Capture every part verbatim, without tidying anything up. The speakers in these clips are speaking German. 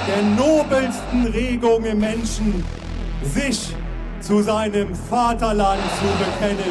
der nobelsten Regung im Menschen, sich zu seinem Vaterland zu bekennen.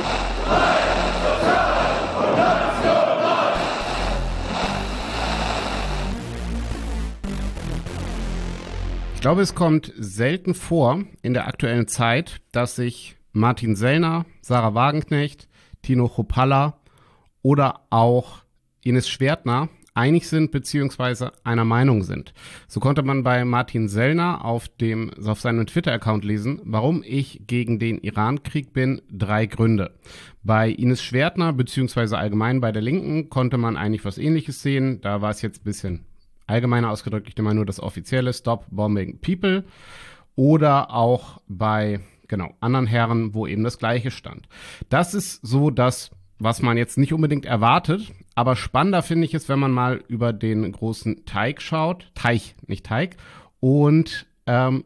Ich glaube, es kommt selten vor in der aktuellen Zeit, dass sich Martin Sellner, Sarah Wagenknecht, Tino Chrupalla oder auch Ines Schwertner einig sind bzw. einer Meinung sind. So konnte man bei Martin Sellner auf dem auf seinem Twitter-Account lesen, warum ich gegen den Iran-Krieg bin, drei Gründe. Bei Ines Schwertner bzw. allgemein bei der Linken konnte man eigentlich was Ähnliches sehen. Da war es jetzt ein bisschen allgemeiner ausgedrückt, ich nehme mal nur das offizielle Stop Bombing People, oder auch bei genau anderen Herren, wo eben das Gleiche stand. Das ist so das, was man jetzt nicht unbedingt erwartet, aber spannender finde ich es, wenn man mal über den großen Teig schaut, Teich, nicht Teig, und ähm,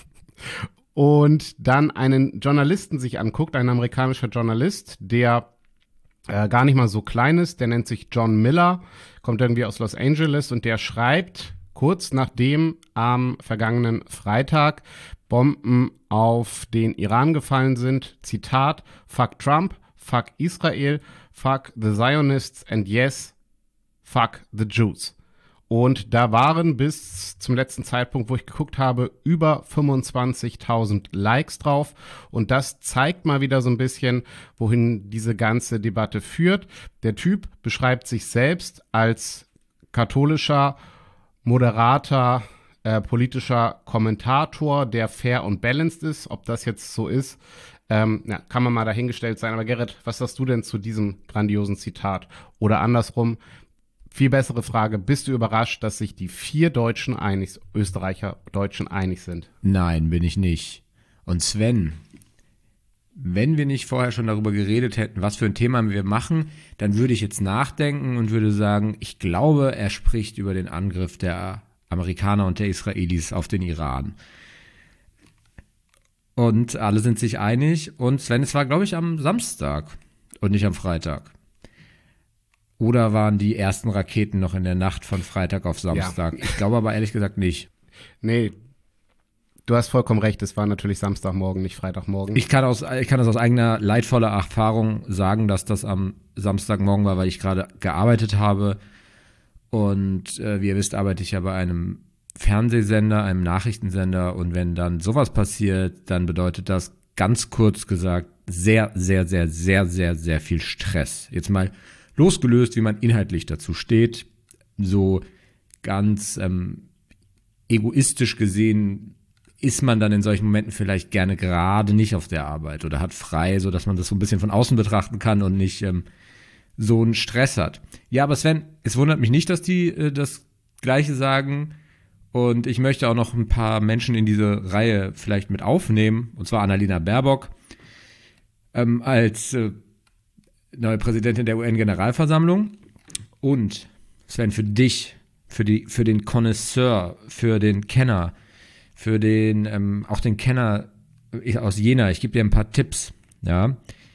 und dann einen Journalisten sich anguckt, ein amerikanischer Journalist, der Äh, gar nicht mal so klein ist, der nennt sich John Miller, kommt irgendwie aus Los Angeles und der schreibt kurz nachdem am vergangenen Freitag Bomben auf den Iran gefallen sind, Zitat, fuck Trump, fuck Israel, fuck the Zionists and yes, fuck the Jews. Und da waren bis zum letzten Zeitpunkt, wo ich geguckt habe, über fünfundzwanzigtausend Likes drauf. Und das zeigt mal wieder so ein bisschen, wohin diese ganze Debatte führt. Der Typ beschreibt sich selbst als katholischer, moderater, äh, politischer Kommentator, der fair und balanced ist. Ob das jetzt so ist, ähm, ja, kann man mal dahingestellt sein. Aber Gerrit, was sagst du denn zu diesem grandiosen Zitat? Oder andersrum, viel bessere Frage, bist du überrascht, dass sich die vier Deutschen einig, Österreicher, Deutschen einig sind? Nein, bin ich nicht. Und Sven, wenn wir nicht vorher schon darüber geredet hätten, was für ein Thema wir machen, dann würde ich jetzt nachdenken und würde sagen, ich glaube, er spricht über den Angriff der Amerikaner und der Israelis auf den Iran. Und alle sind sich einig. Und Sven, es war, glaube ich, am Samstag und nicht am Freitag. Oder waren die ersten Raketen noch in der Nacht von Freitag auf Samstag? Ja. Ich glaube aber ehrlich gesagt nicht. Nee, du hast vollkommen recht. Es war natürlich Samstagmorgen, nicht Freitagmorgen. Ich kann, aus, ich kann das aus eigener leidvoller Erfahrung sagen, dass das am Samstagmorgen war, weil ich gerade gearbeitet habe. Und äh, wie ihr wisst, arbeite ich ja bei einem Fernsehsender, einem Nachrichtensender. Und wenn dann sowas passiert, dann bedeutet das ganz kurz gesagt sehr, sehr, sehr, sehr, sehr, sehr viel Stress. Jetzt mal losgelöst, wie man inhaltlich dazu steht, so ganz ähm, egoistisch gesehen ist man dann in solchen Momenten vielleicht gerne gerade nicht auf der Arbeit oder hat frei, so dass man das so ein bisschen von außen betrachten kann und nicht ähm, so einen Stress hat. Ja, aber Sven, es wundert mich nicht, dass die äh, das Gleiche sagen und ich möchte auch noch ein paar Menschen in diese Reihe vielleicht mit aufnehmen, und zwar Annalena Baerbock ähm, als äh, neue Präsidentin der U N-Generalversammlung und Sven, für dich, für die, für den Connoisseur, für den Kenner, für den, ähm, auch den Kenner ich, aus Jena, ich gebe dir ein paar Tipps, ja,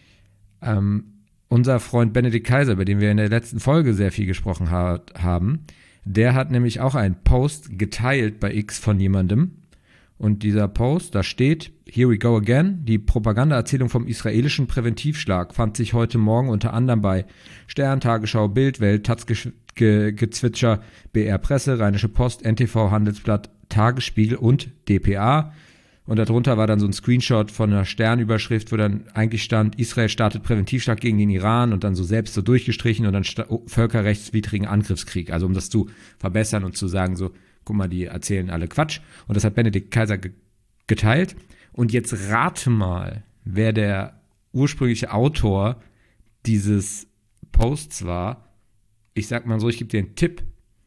ähm, unser Freund Benedikt Kaiser, über den wir in der letzten Folge sehr viel gesprochen ha- haben, der hat nämlich auch einen Post geteilt bei X von jemandem. Und dieser Post, da steht, here we go again, die Propagandaerzählung vom israelischen Präventivschlag fand sich heute Morgen unter anderem bei Stern, Tagesschau, Bild, Welt, Taz, Ge- Gezwitscher, B R Presse, Rheinische Post, N T V, Handelsblatt, Tagesspiegel und D P A. Und darunter war dann so ein Screenshot von einer Sternüberschrift, wo dann eigentlich stand, Israel startet Präventivschlag gegen den Iran und dann so selbst so durchgestrichen und dann sta- oh, völkerrechtswidrigen Angriffskrieg. Also um das zu verbessern und zu sagen so, guck mal, die erzählen alle Quatsch. Und das hat Benedikt Kaiser ge- geteilt. Und jetzt rate mal, wer der ursprüngliche Autor dieses Posts war. Ich sag mal so, ich gebe dir einen Tipp.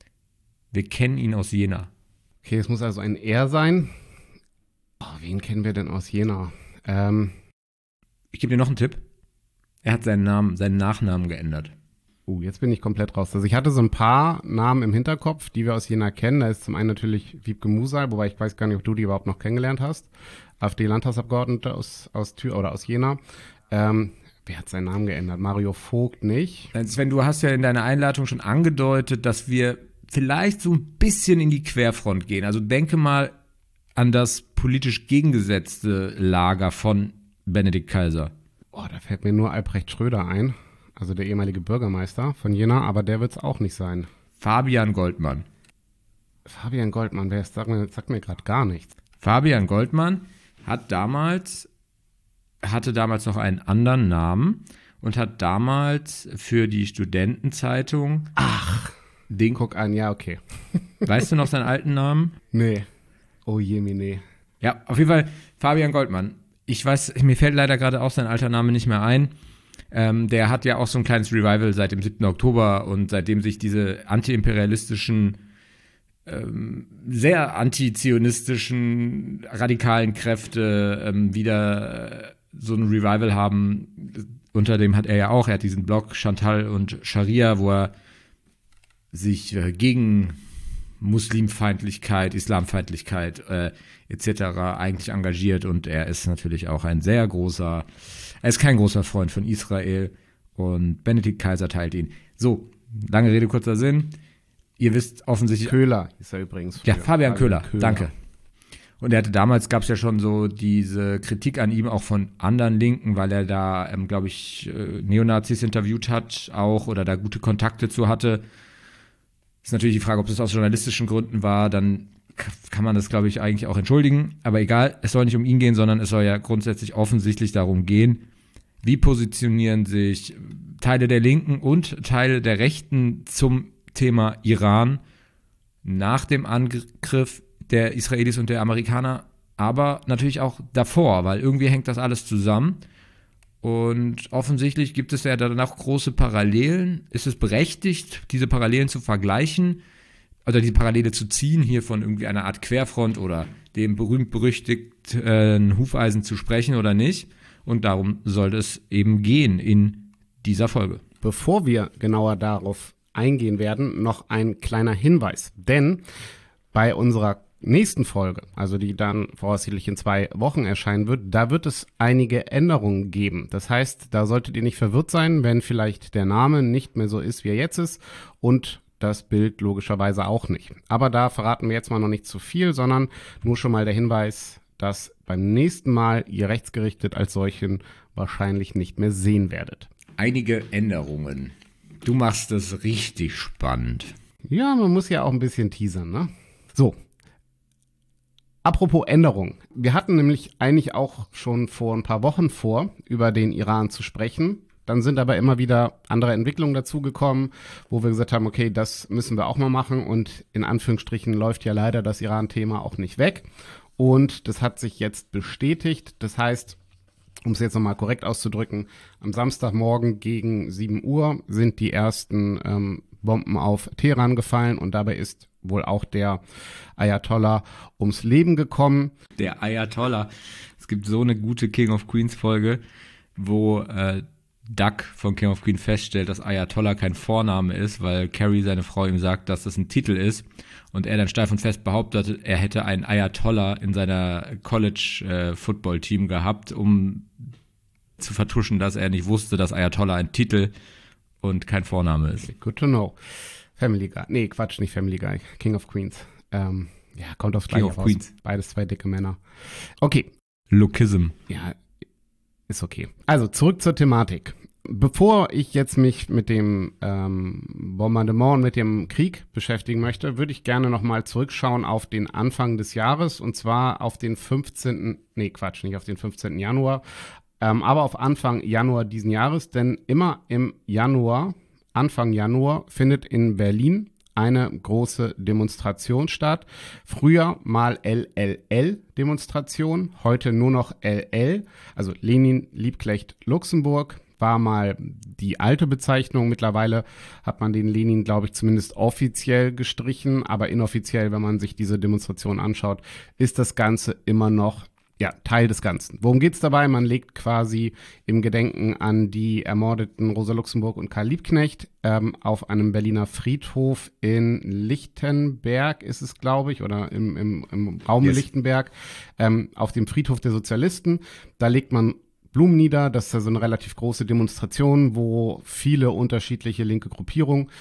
Wir kennen ihn aus Jena. Okay, es muss also ein Er sein. Oh, wen kennen wir denn aus Jena? Ähm, ich gebe dir noch einen Tipp. Er hat seinen Namen, seinen Nachnamen geändert. Uh, jetzt bin ich komplett raus. Also ich hatte so ein paar Namen im Hinterkopf, die wir aus Jena kennen. Da ist zum einen natürlich Wiebke Musal, wobei ich weiß gar nicht, ob du die überhaupt noch kennengelernt hast. AfD-Landtagsabgeordnete aus, aus Tür oder aus Jena. Ähm, wer hat seinen Namen geändert? Mario Vogt nicht. Sven, du hast ja in deiner Einleitung schon angedeutet, dass wir vielleicht so ein bisschen in die Querfront gehen. Also denke mal an das politisch gegengesetzte Lager von Benedikt Kaiser. Oh, da fällt mir nur Albrecht Schröder ein, also der ehemalige Bürgermeister von Jena, aber der wird es auch nicht sein. Fabian Goldmann. Fabian Goldmann, wer ist, sagt mir, sagt mir gerade gar nichts. Fabian Goldmann hat damals, hatte damals noch einen anderen Namen und hat damals für die Studentenzeitung Ach, den, guck an, ja, okay. weißt du noch seinen alten Namen? Nee. Oh je, nee. Ja, auf jeden Fall Fabian Goldmann. Ich weiß, mir fällt leider gerade auch sein alter Name nicht mehr ein. Ähm, der hat ja auch so ein kleines Revival seit dem siebten Oktober und seitdem sich diese antiimperialistischen, ähm, sehr antizionistischen, radikalen Kräfte ähm, wieder äh, so ein Revival haben. Unter dem hat er ja auch, er hat diesen Blog Chantal und Scharia, wo er sich äh, gegen Muslimfeindlichkeit, Islamfeindlichkeit äh, et cetera eigentlich engagiert und er ist natürlich auch ein sehr großer, er ist kein großer Freund von Israel und Benedikt Kaiser teilt ihn. So, lange Rede, kurzer Sinn. Ihr wisst offensichtlich... Köhler ist er übrigens. Ja, Fabian, Fabian Köhler, Köhler, danke. Und er hatte damals, gab es ja schon so diese Kritik an ihm auch von anderen Linken, weil er da, ähm, glaube ich, äh, Neonazis interviewt hat auch oder da gute Kontakte zu hatte. Ist natürlich die Frage, ob das aus journalistischen Gründen war, dann kann man das, glaube ich, eigentlich auch entschuldigen. Aber egal, es soll nicht um ihn gehen, sondern es soll ja grundsätzlich offensichtlich darum gehen, wie positionieren sich Teile der Linken und Teile der Rechten zum Thema Iran nach dem Angriff der Israelis und der Amerikaner, aber natürlich auch davor, weil irgendwie hängt das alles zusammen. Und offensichtlich gibt es ja dann auch große Parallelen. Ist es berechtigt, diese Parallelen zu vergleichen oder die Parallele zu ziehen, hier von irgendwie einer Art Querfront oder dem berühmt-berüchtigten äh, Hufeisen zu sprechen oder nicht? Und darum sollte es eben gehen in dieser Folge. Bevor wir genauer darauf eingehen werden, noch ein kleiner Hinweis. Denn bei unserer nächsten Folge, also die dann voraussichtlich in zwei Wochen erscheinen wird, da wird es einige Änderungen geben. Das heißt, da solltet ihr nicht verwirrt sein, wenn vielleicht der Name nicht mehr so ist, wie er jetzt ist und das Bild logischerweise auch nicht. Aber da verraten wir jetzt mal noch nicht zu viel, sondern nur schon mal der Hinweis, dass beim nächsten Mal ihr rechtsgerichtet als solchen wahrscheinlich nicht mehr sehen werdet. Einige Änderungen. Du machst es richtig spannend. Ja, man muss ja auch ein bisschen teasern, ne? So. Apropos Änderung. Wir hatten nämlich eigentlich auch schon vor ein paar Wochen vor, über den Iran zu sprechen. Dann sind aber immer wieder andere Entwicklungen dazugekommen, wo wir gesagt haben, okay, das müssen wir auch mal machen. Und in Anführungsstrichen läuft ja leider das Iran-Thema auch nicht weg. Und das hat sich jetzt bestätigt. Das heißt, um es jetzt nochmal korrekt auszudrücken, am Samstagmorgen gegen sieben Uhr sind die ersten ähm, Bomben auf Teheran gefallen und dabei ist wohl auch der Ayatollah ums Leben gekommen. Der Ayatollah. Es gibt so eine gute King of Queens Folge, wo äh, Doug von King of Queens feststellt, dass Ayatollah kein Vorname ist, weil Carrie, seine Frau, ihm sagt, dass das ein Titel ist und er dann steif und fest behauptet, er hätte einen Ayatollah in seiner College-Football-Team äh, gehabt, um zu vertuschen, dass er nicht wusste, dass Ayatollah ein Titel und kein Vorname ist. Good to know. Family Guy. Nee, Quatsch, nicht Family Guy. King of Queens. Ähm, ja, kommt aufs Gleiche King of raus. Queens. Beides zwei dicke Männer. Okay. Lookism. Ja, ist okay. Also zurück zur Thematik. Bevor ich jetzt mich mit dem ähm, Bombardement und mit dem Krieg beschäftigen möchte, würde ich gerne nochmal zurückschauen auf den Anfang des Jahres und zwar auf den fünfzehnten Nee, Quatsch, nicht auf den fünfzehnten Januar, ähm, aber auf Anfang Januar diesen Jahres, denn immer im Januar, Anfang Januar, findet in Berlin eine große Demonstration statt. Früher mal L L L-Demonstration, heute nur noch L L, also Lenin, Liebknecht, Luxemburg, war mal die alte Bezeichnung. Mittlerweile hat man den Lenin, glaube ich, zumindest offiziell gestrichen, aber inoffiziell, wenn man sich diese Demonstration anschaut, ist das Ganze immer noch ja, Teil des Ganzen. Worum geht's dabei? Man legt quasi im Gedenken an die ermordeten Rosa Luxemburg und Karl Liebknecht ähm, auf einem Berliner Friedhof in Lichtenberg ist es, glaube ich, oder im, im, im Raum yes. Lichtenberg, ähm, auf dem Friedhof der Sozialisten. Da legt man Blumen nieder. Das ist ja so eine relativ große Demonstration, wo viele unterschiedliche linke Gruppierungen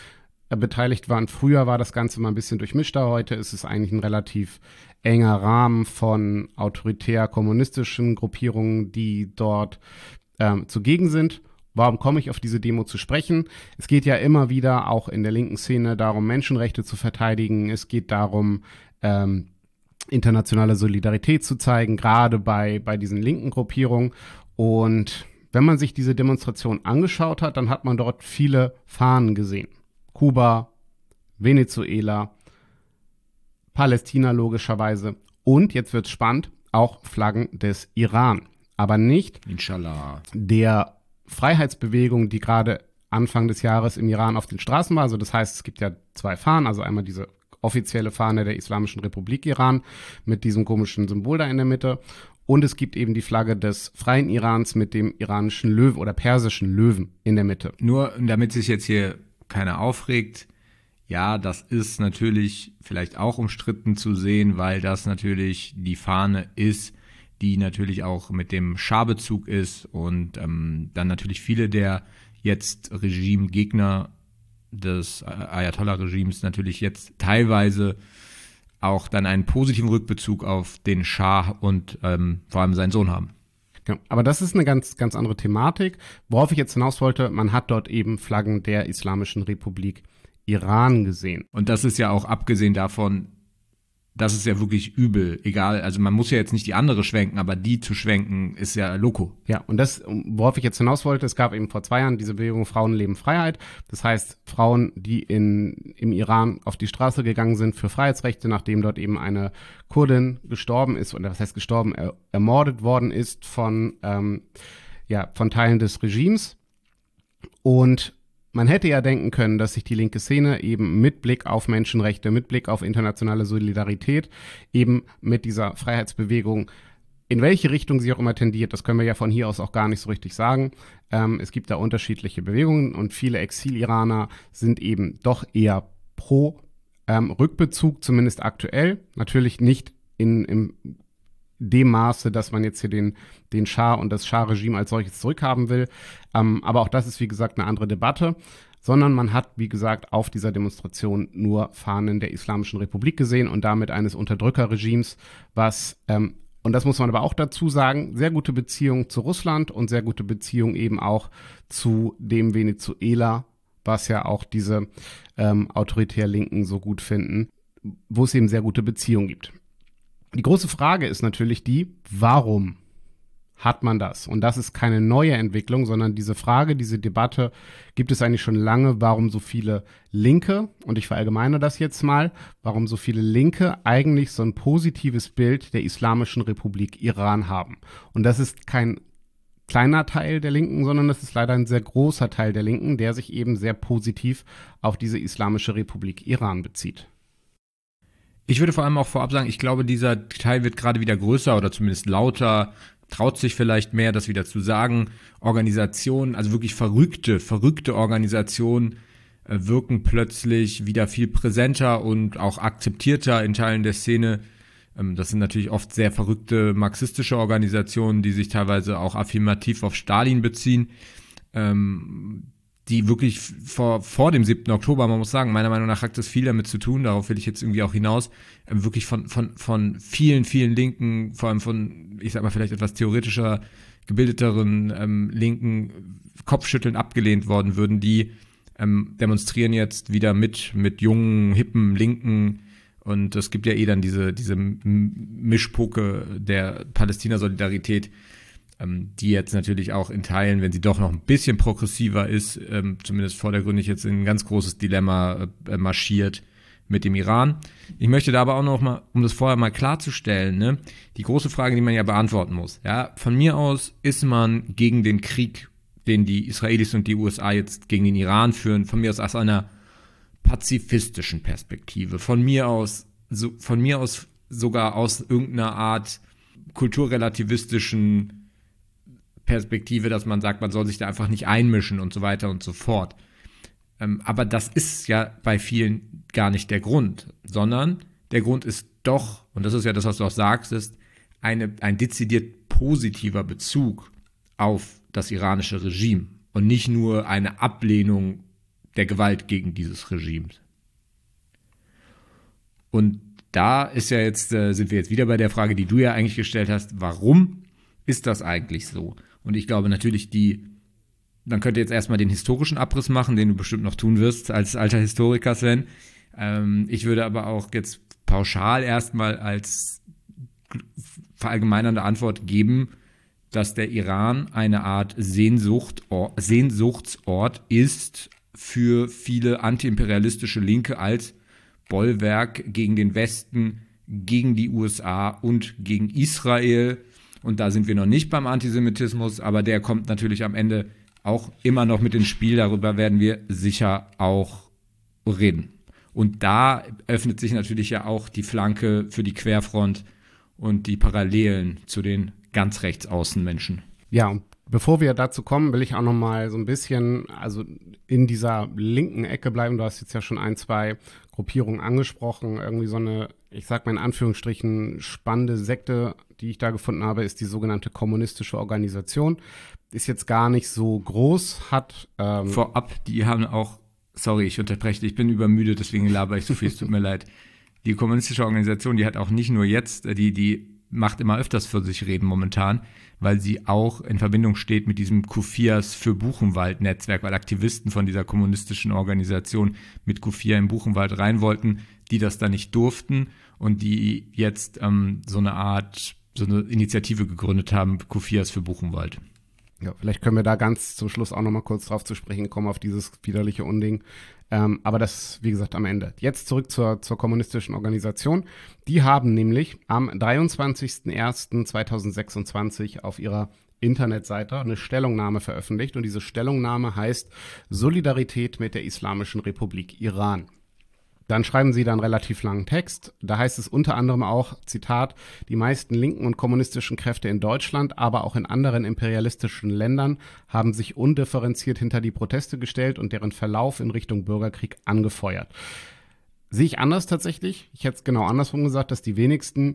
äh, beteiligt waren. Früher war das Ganze mal ein bisschen durchmischter, heute ist es eigentlich ein relativ enger Rahmen von autoritär-kommunistischen Gruppierungen, die dort ähm, zugegen sind. Warum komme ich auf diese Demo zu sprechen? Es geht ja immer wieder auch in der linken Szene darum, Menschenrechte zu verteidigen. Es geht darum, ähm, internationale Solidarität zu zeigen, gerade bei, bei diesen linken Gruppierungen. Und wenn man sich diese Demonstration angeschaut hat, dann hat man dort viele Fahnen gesehen. Kuba, Venezuela, Palästina logischerweise und, jetzt wird's spannend, auch Flaggen des Iran. Aber nicht Inshallah. Der Freiheitsbewegung, die gerade Anfang des Jahres im Iran auf den Straßen war. Also das heißt, es gibt ja zwei Fahnen, also einmal diese offizielle Fahne der Islamischen Republik Iran mit diesem komischen Symbol da in der Mitte. Und es gibt eben die Flagge des freien Irans mit dem iranischen Löwen oder persischen Löwen in der Mitte. Nur, damit sich jetzt hier keiner aufregt, ja, das ist natürlich vielleicht auch umstritten zu sehen, weil das natürlich die Fahne ist, die natürlich auch mit dem Schah-Bezug ist und ähm, dann natürlich viele der jetzt Regimegegner des Ayatollah-Regimes natürlich jetzt teilweise auch dann einen positiven Rückbezug auf den Schah und ähm, vor allem seinen Sohn haben. Genau. Aber das ist eine ganz, ganz andere Thematik. Worauf ich jetzt hinaus wollte, man hat dort eben Flaggen der Islamischen Republik Iran gesehen. Und das ist ja auch abgesehen davon, das ist ja wirklich übel, egal, also man muss ja jetzt nicht die andere schwenken, aber die zu schwenken ist ja Loco. Ja, und das, worauf ich jetzt hinaus wollte, es gab eben vor zwei Jahren diese Bewegung Frauen leben Freiheit. Das heißt, Frauen, die in, im Iran auf die Straße gegangen sind für Freiheitsrechte, nachdem dort eben eine Kurdin gestorben ist, oder was heißt gestorben, er, ermordet worden ist von, ähm, ja, von Teilen des Regimes. Und man hätte ja denken können, dass sich die linke Szene eben mit Blick auf Menschenrechte, mit Blick auf internationale Solidarität eben mit dieser Freiheitsbewegung, in welche Richtung sie auch immer tendiert, das können wir ja von hier aus auch gar nicht so richtig sagen. Ähm, es gibt da unterschiedliche Bewegungen und viele Exil-Iraner sind eben doch eher pro ähm, Rückbezug, zumindest aktuell. Natürlich nicht in, in dem Maße, dass man jetzt hier den, den Schah und das Schah-Regime als solches zurückhaben will. Ähm, aber auch das ist, wie gesagt, eine andere Debatte. Sondern man hat, wie gesagt, auf dieser Demonstration nur Fahnen der Islamischen Republik gesehen und damit eines Unterdrückerregimes, was, ähm, und das muss man aber auch dazu sagen, sehr gute Beziehungen zu Russland und sehr gute Beziehungen eben auch zu dem Venezuela, was ja auch diese ähm, autoritär Linken so gut finden, wo es eben sehr gute Beziehungen gibt. Die große Frage ist natürlich die, warum hat man das? Und das ist keine neue Entwicklung, sondern diese Frage, diese Debatte gibt es eigentlich schon lange, warum so viele Linke, und ich verallgemeine das jetzt mal, warum so viele Linke eigentlich so ein positives Bild der Islamischen Republik Iran haben. Und das ist kein kleiner Teil der Linken, sondern das ist leider ein sehr großer Teil der Linken, der sich eben sehr positiv auf diese Islamische Republik Iran bezieht. Ich würde vor allem auch vorab sagen, ich glaube, dieser Teil wird gerade wieder größer oder zumindest lauter, traut sich vielleicht mehr, das wieder zu sagen. Organisationen, also wirklich verrückte, verrückte Organisationen äh, wirken plötzlich wieder viel präsenter und auch akzeptierter in Teilen der Szene. Ähm, das sind natürlich oft sehr verrückte marxistische Organisationen, die sich teilweise auch affirmativ auf Stalin beziehen. Ähm, die wirklich vor, vor dem siebten Oktober, man muss sagen, meiner Meinung nach hat das viel damit zu tun, darauf will ich jetzt irgendwie auch hinaus, äh, wirklich von, von, von vielen, vielen Linken, vor allem von, ich sag mal, vielleicht etwas theoretischer, gebildeteren ähm, Linken Kopfschütteln abgelehnt worden würden, die ähm, demonstrieren jetzt wieder mit, mit jungen, hippen Linken, und es gibt ja eh dann diese, diese Mischpoke der Palästina-Solidarität, die jetzt natürlich auch in Teilen, wenn sie doch noch ein bisschen progressiver ist, ähm, zumindest vordergründig jetzt in ein ganz großes Dilemma äh, marschiert mit dem Iran. Ich möchte da aber auch noch mal, um das vorher mal klarzustellen, ne, die große Frage, die man ja beantworten muss. Ja, von mir aus ist man gegen den Krieg, den die Israelis und die U S A jetzt gegen den Iran führen, von mir aus aus einer pazifistischen Perspektive, von mir aus, so, von mir aus sogar aus irgendeiner Art kulturrelativistischen Perspektive, dass man sagt, man soll sich da einfach nicht einmischen und so weiter und so fort. Ähm, aber das ist ja bei vielen gar nicht der Grund, sondern der Grund ist doch, und das ist ja das, was du auch sagst, ist eine, ein dezidiert positiver Bezug auf das iranische Regime und nicht nur eine Ablehnung der Gewalt gegen dieses Regime. Und da ist ja jetzt, äh, sind wir jetzt wieder bei der Frage, die du ja eigentlich gestellt hast, warum ist das eigentlich so? Und ich glaube natürlich, die, man könnte jetzt erstmal den historischen Abriss machen, den du bestimmt noch tun wirst als alter Historiker, Sven. Ähm, ich würde aber auch jetzt pauschal erstmal als verallgemeinernde Antwort geben, dass der Iran eine Art Sehnsucht, Sehnsuchtsort ist für viele antiimperialistische Linke als Bollwerk gegen den Westen, gegen die U S A und gegen Israel. Und da sind wir noch nicht beim Antisemitismus, aber der kommt natürlich am Ende auch immer noch mit ins Spiel. Darüber werden wir sicher auch reden. Und da öffnet sich natürlich ja auch die Flanke für die Querfront und die Parallelen zu den ganz rechtsaußen-Menschen. Ja, und bevor wir dazu kommen, will ich auch noch mal so ein bisschen, also in dieser linken Ecke bleiben. Du hast jetzt ja schon ein, zwei Gruppierungen angesprochen. Irgendwie so eine, ich sag mal in Anführungsstrichen, spannende Sekte, die ich da gefunden habe, ist die sogenannte kommunistische Organisation. Ist jetzt gar nicht so groß, hat ähm Vorab, die haben auch, sorry, ich unterbreche, ich bin übermüdet, deswegen laber ich so viel, es tut mir leid. Die kommunistische Organisation, die hat auch nicht nur jetzt, die, die macht immer öfters für sich reden momentan, weil sie auch in Verbindung steht mit diesem Kufias für Buchenwald-Netzwerk, weil Aktivisten von dieser kommunistischen Organisation mit Kufia in Buchenwald rein wollten, die das dann nicht durften und die jetzt ähm, so eine Art, so eine Initiative gegründet haben, Kufias für Buchenwald. Ja, vielleicht können wir da ganz zum Schluss auch noch mal kurz drauf zu sprechen kommen, auf dieses widerliche Unding. Ähm, aber das, wie gesagt, am Ende. Jetzt zurück zur, zur kommunistischen Organisation. Die haben nämlich am dreiundzwanzigsten ersten zweitausendsechsundzwanzig auf ihrer Internetseite eine Stellungnahme veröffentlicht. Und diese Stellungnahme heißt Solidarität mit der Islamischen Republik Iran. Dann schreiben sie da einen relativ langen Text. Da heißt es unter anderem auch, Zitat, die meisten linken und kommunistischen Kräfte in Deutschland, aber auch in anderen imperialistischen Ländern haben sich undifferenziert hinter die Proteste gestellt und deren Verlauf in Richtung Bürgerkrieg angefeuert. Sehe ich anders tatsächlich. Ich hätte es genau andersrum gesagt, dass die wenigsten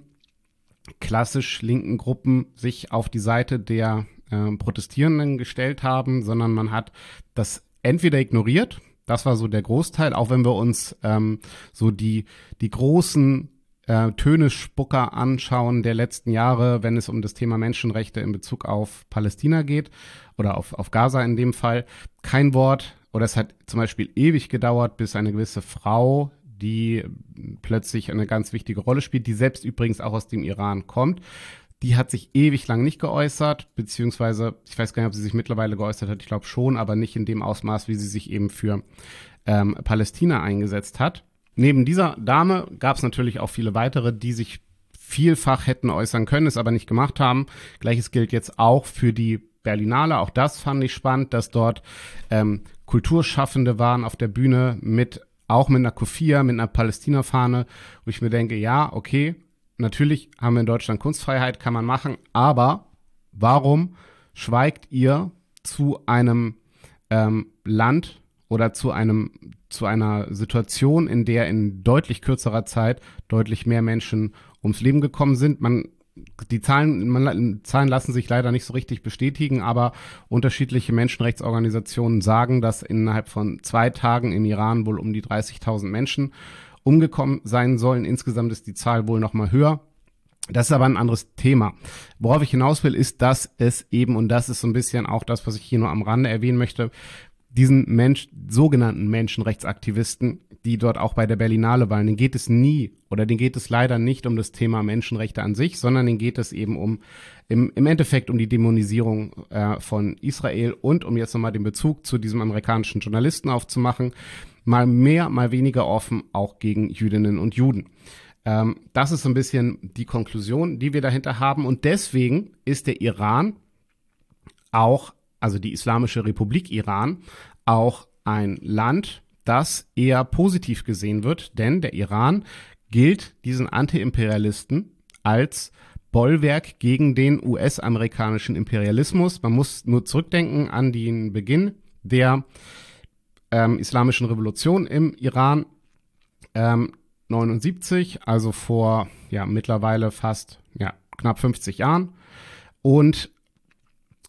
klassisch linken Gruppen sich auf die Seite der äh, Protestierenden gestellt haben, sondern man hat das entweder ignoriert. Das war so der Großteil, auch wenn wir uns ähm, so die, die großen äh, Tönespucker anschauen der letzten Jahre, wenn es um das Thema Menschenrechte in Bezug auf Palästina geht oder auf, auf Gaza in dem Fall. Kein Wort, oder es hat zum Beispiel ewig gedauert, bis eine gewisse Frau, die plötzlich eine ganz wichtige Rolle spielt, die selbst übrigens auch aus dem Iran kommt, die hat sich ewig lang nicht geäußert, beziehungsweise, ich weiß gar nicht, ob sie sich mittlerweile geäußert hat, ich glaube schon, aber nicht in dem Ausmaß, wie sie sich eben für ähm, Palästina eingesetzt hat. Neben dieser Dame gab es natürlich auch viele weitere, die sich vielfach hätten äußern können, es aber nicht gemacht haben. Gleiches gilt jetzt auch für die Berlinale, auch das fand ich spannend, dass dort ähm, Kulturschaffende waren auf der Bühne, mit auch mit einer Kufia, mit einer Palästina-Fahne, wo ich mir denke, ja, okay, natürlich haben wir in Deutschland Kunstfreiheit, kann man machen, aber warum schweigt ihr zu einem ähm, Land oder zu einem zu einer Situation, in der in deutlich kürzerer Zeit deutlich mehr Menschen ums Leben gekommen sind? Man Die Zahlen, man, Zahlen lassen sich leider nicht so richtig bestätigen, aber unterschiedliche Menschenrechtsorganisationen sagen, dass innerhalb von zwei Tagen im Iran wohl um die dreißigtausend Menschen umgekommen sein sollen. Insgesamt ist die Zahl wohl noch mal höher. Das ist aber ein anderes Thema. Worauf ich hinaus will, ist, dass es eben, und das ist so ein bisschen auch das, was ich hier nur am Rande erwähnen möchte, diesen Mensch, sogenannten Menschenrechtsaktivisten, die dort auch bei der Berlinale waren, denen geht es nie oder denen geht es leider nicht um das Thema Menschenrechte an sich, sondern denen geht es eben um, im, im Endeffekt um die Dämonisierung äh, von Israel und um jetzt nochmal den Bezug zu diesem amerikanischen Journalisten aufzumachen, mal mehr, mal weniger offen auch gegen Jüdinnen und Juden. Ähm, das ist so ein bisschen die Konklusion, die wir dahinter haben. Und deswegen ist der Iran auch, also die Islamische Republik Iran, auch ein Land, das eher positiv gesehen wird. Denn der Iran gilt diesen Anti-Imperialisten als Bollwerk gegen den U S-amerikanischen Imperialismus. Man muss nur zurückdenken an den Beginn der ähm, Islamischen Revolution im Iran. Ähm, neunundsiebzig, also vor ja mittlerweile fast ja, knapp fünfzig Jahren. Und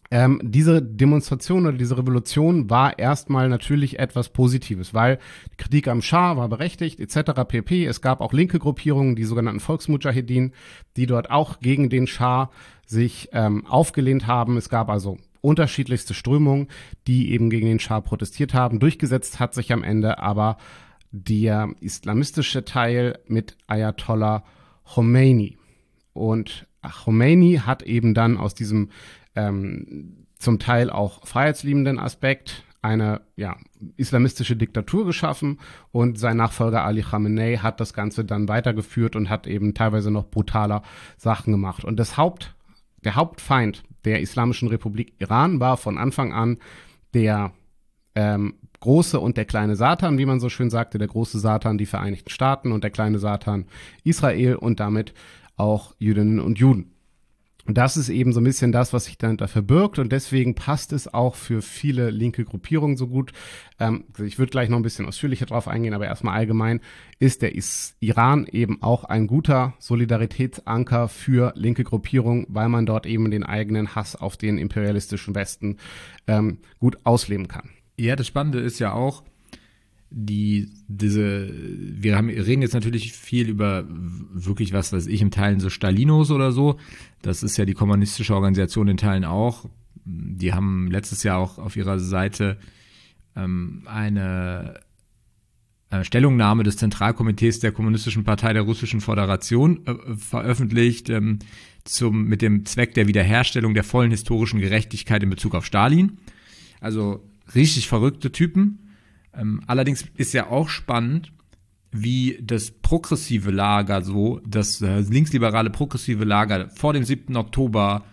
Ähm, diese Demonstration oder diese Revolution war erstmal natürlich etwas Positives, weil die Kritik am Schah war berechtigt, et cetera pp. Es gab auch linke Gruppierungen, die sogenannten Volksmudschahedin, die dort auch gegen den Schah sich ähm, aufgelehnt haben. Es gab also unterschiedlichste Strömungen, die eben gegen den Schah protestiert haben. Durchgesetzt hat sich am Ende aber der islamistische Teil mit Ayatollah Khomeini. Und Khomeini hat eben dann aus diesem ähm, zum Teil auch freiheitsliebenden Aspekt eine ja, islamistische Diktatur geschaffen und sein Nachfolger Ali Khamenei hat das Ganze dann weitergeführt und hat eben teilweise noch brutaler Sachen gemacht. Und das Haupt, der Hauptfeind der Islamischen Republik Iran war von Anfang an der ähm, große und der kleine Satan, wie man so schön sagte, der große Satan die Vereinigten Staaten und der kleine Satan Israel und damit auch Jüdinnen und Juden. Und das ist eben so ein bisschen das, was sich dahinter verbirgt und deswegen passt es auch für viele linke Gruppierungen so gut. Ähm, ich würde gleich noch ein bisschen ausführlicher drauf eingehen, aber erstmal allgemein ist der Is- Iran eben auch ein guter Solidaritätsanker für linke Gruppierungen, weil man dort eben den eigenen Hass auf den imperialistischen Westen ähm, gut ausleben kann. Ja, das Spannende ist ja auch, die, diese, wir haben, reden jetzt natürlich viel über wirklich was, was ich in Teilen so Stalinos oder so. Das ist ja die kommunistische Organisation in Teilen auch. Die haben letztes Jahr auch auf ihrer Seite ähm, eine, eine Stellungnahme des Zentralkomitees der Kommunistischen Partei der Russischen Föderation äh, veröffentlicht, ähm, zum, mit dem Zweck der Wiederherstellung der vollen historischen Gerechtigkeit in Bezug auf Stalin. Also richtig verrückte Typen. Ähm, allerdings ist ja auch spannend, wie das progressive Lager, so das äh, linksliberale progressive Lager vor dem siebten Oktober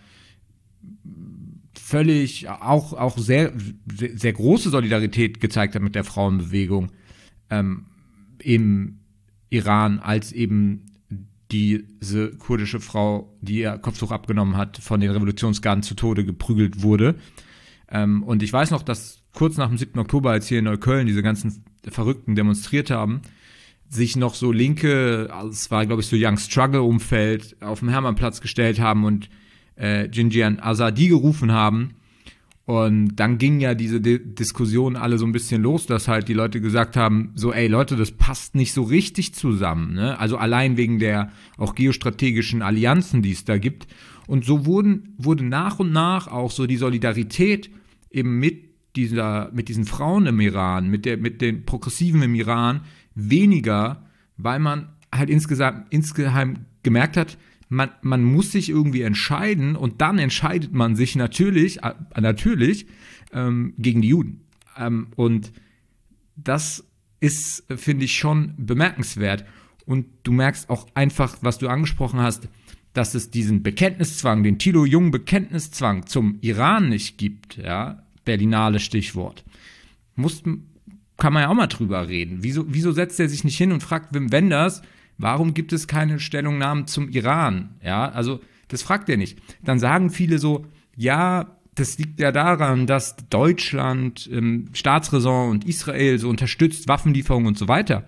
völlig auch, auch sehr, sehr, sehr große Solidarität gezeigt hat mit der Frauenbewegung ähm, im Iran, als eben diese kurdische Frau, die ihr Kopftuch abgenommen hat, von den Revolutionsgarden zu Tode geprügelt wurde. Ähm, und ich weiß noch, dass kurz nach dem siebten Oktober, als hier in Neukölln diese ganzen Verrückten demonstriert haben, sich noch so Linke, also es war, glaube ich, so Young Struggle-Umfeld, auf dem Hermannplatz gestellt haben und äh, Jinjian Azadi gerufen haben. Und dann ging ja diese Di- Diskussion alle so ein bisschen los, dass halt die Leute gesagt haben, so, ey Leute, das passt nicht so richtig zusammen, ne? Also allein wegen der auch geostrategischen Allianzen, die es da gibt. Und so wurden, wurde nach und nach auch so die Solidarität eben mit dieser, mit diesen Frauen im Iran, mit der, mit den Progressiven im Iran weniger, weil man halt insgesamt, insgeheim gemerkt hat, man, man muss sich irgendwie entscheiden und dann entscheidet man sich natürlich, äh, natürlich ähm, gegen die Juden. Ähm, und das ist, finde ich, schon bemerkenswert. Und du merkst auch einfach, was du angesprochen hast, dass es diesen Bekenntniszwang, den Thilo Jung Bekenntniszwang zum Iran nicht gibt, ja, Berlinale Stichwort. Muss, kann man ja auch mal drüber reden. Wieso, wieso setzt er sich nicht hin und fragt Wim Wenders, warum gibt es keine Stellungnahmen zum Iran? Ja, also das fragt er nicht. Dann sagen viele so, ja, das liegt ja daran, dass Deutschland ähm, Staatsräson und Israel so unterstützt, Waffenlieferungen und so weiter.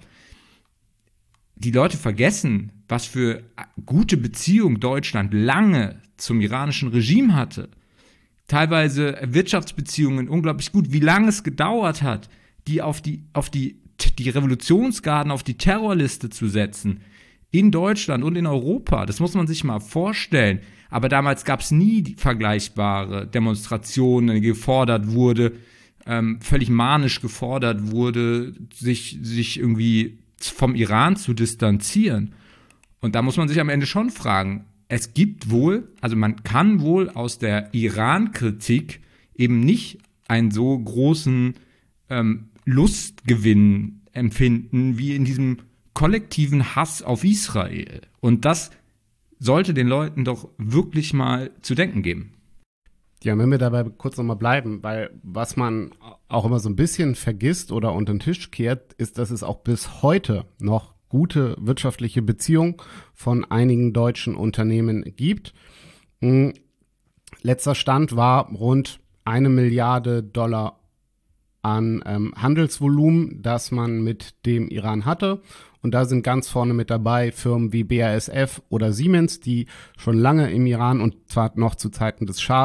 Die Leute vergessen, was für gute Beziehung Deutschland lange zum iranischen Regime hatte. Teilweise Wirtschaftsbeziehungen unglaublich gut, wie lange es gedauert hat, die auf die, auf die, die Revolutionsgarden auf die Terrorliste zu setzen. In Deutschland und in Europa. Das muss man sich mal vorstellen. Aber damals gab es nie vergleichbare Demonstrationen, gefordert wurde, ähm, völlig manisch gefordert wurde, sich, sich irgendwie vom Iran zu distanzieren. Und da muss man sich am Ende schon fragen, es gibt wohl, also man kann wohl aus der Iran-Kritik eben nicht einen so großen ähm, Lustgewinn empfinden wie in diesem kollektiven Hass auf Israel. Und das sollte den Leuten doch wirklich mal zu denken geben. Ja, wenn wir dabei kurz nochmal bleiben, weil was man auch immer so ein bisschen vergisst oder unter den Tisch kehrt, ist, dass es auch bis heute noch gute wirtschaftliche Beziehungen von einigen deutschen Unternehmen gibt. Hm. Letzter Stand war rund eine Milliarde Dollar an ähm, Handelsvolumen, das man mit dem Iran hatte. Und da sind ganz vorne mit dabei Firmen wie B A S F oder Siemens, die schon lange im Iran und zwar noch zu Zeiten des Schahs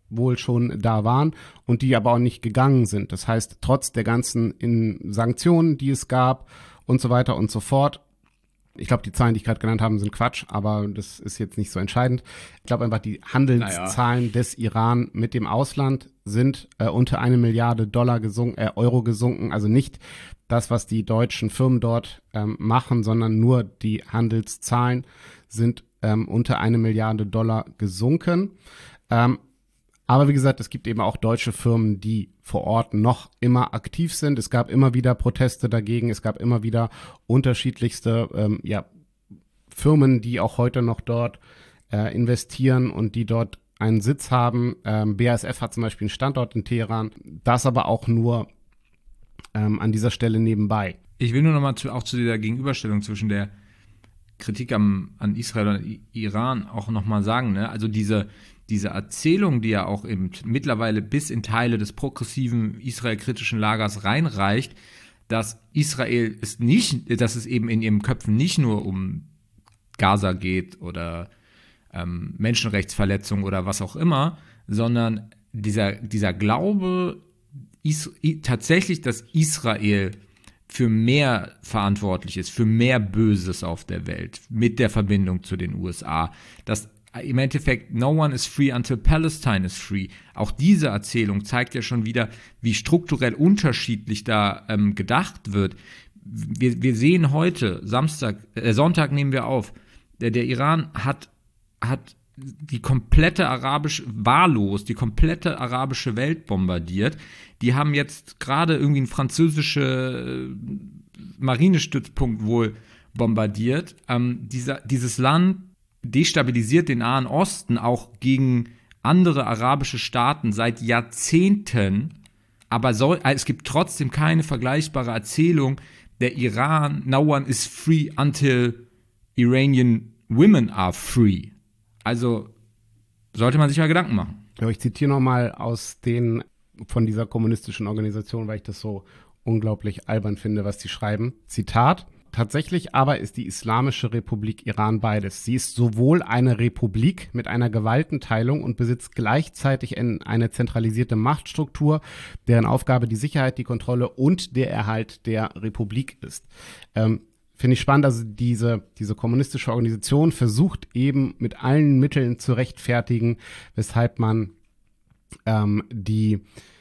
wohl schon da waren und die aber auch nicht gegangen sind. Das heißt, trotz der ganzen in Sanktionen, die es gab und so weiter und so fort. Ich glaube, die Zahlen, die ich gerade genannt habe, sind Quatsch, aber das ist jetzt nicht so entscheidend. Ich glaube einfach, die Handelszahlen naja. des Iran mit dem Ausland sind äh, unter eine Milliarde Dollar gesunken, äh, Euro gesunken. Also nicht das, was die deutschen Firmen dort ähm, machen, sondern nur die Handelszahlen sind ähm, unter eine Milliarde Dollar gesunken. Ähm, Aber wie gesagt, es gibt eben auch deutsche Firmen, die vor Ort noch immer aktiv sind. Es gab immer wieder Proteste dagegen. Es gab immer wieder unterschiedlichste ähm, ja, Firmen, die auch heute noch dort äh, investieren und die dort einen Sitz haben. Ähm, B A S F hat zum Beispiel einen Standort in Teheran. Das aber auch nur ähm, an dieser Stelle nebenbei. Ich will nur noch mal zu, auch zu dieser Gegenüberstellung zwischen der Kritik am, an Israel und Iran auch noch mal sagen, ne? Also diese Diese Erzählung, die ja auch eben mittlerweile bis in Teile des progressiven israelkritischen Lagers reinreicht, dass Israel es nicht, dass es eben in ihren Köpfen nicht nur um Gaza geht oder ähm, Menschenrechtsverletzungen oder was auch immer, sondern dieser, dieser Glaube is, i, tatsächlich, dass Israel für mehr verantwortlich ist, für mehr Böses auf der Welt, mit der Verbindung zu den U S A, dass im Endeffekt, no one is free until Palestine is free. Auch diese Erzählung zeigt ja schon wieder, wie strukturell unterschiedlich da ähm, gedacht wird. Wir, wir sehen heute, Samstag, äh, Sonntag nehmen wir auf, der, der Iran hat, hat die komplette arabische, wahllos, die komplette arabische Welt bombardiert. Die haben jetzt gerade irgendwie einen französischen Marinestützpunkt wohl bombardiert. Ähm, dieser, dieses Land destabilisiert den Nahen Osten auch gegen andere arabische Staaten seit Jahrzehnten, aber soll, es gibt trotzdem keine vergleichbare Erzählung, der Iran, no one is free until Iranian women are free. Also sollte man sich mal Gedanken machen. Ja, ich zitiere nochmal aus den, von dieser kommunistischen Organisation, weil ich das so unglaublich albern finde, was die schreiben. Zitat: Tatsächlich aber ist die Islamische Republik Iran beides. Sie ist sowohl eine Republik mit einer Gewaltenteilung und besitzt gleichzeitig eine zentralisierte Machtstruktur, deren Aufgabe die Sicherheit, die Kontrolle und der Erhalt der Republik ist. Ähm, Finde ich spannend, also diese, diese kommunistische Organisation versucht eben mit allen Mitteln zu rechtfertigen, weshalb man ähm, die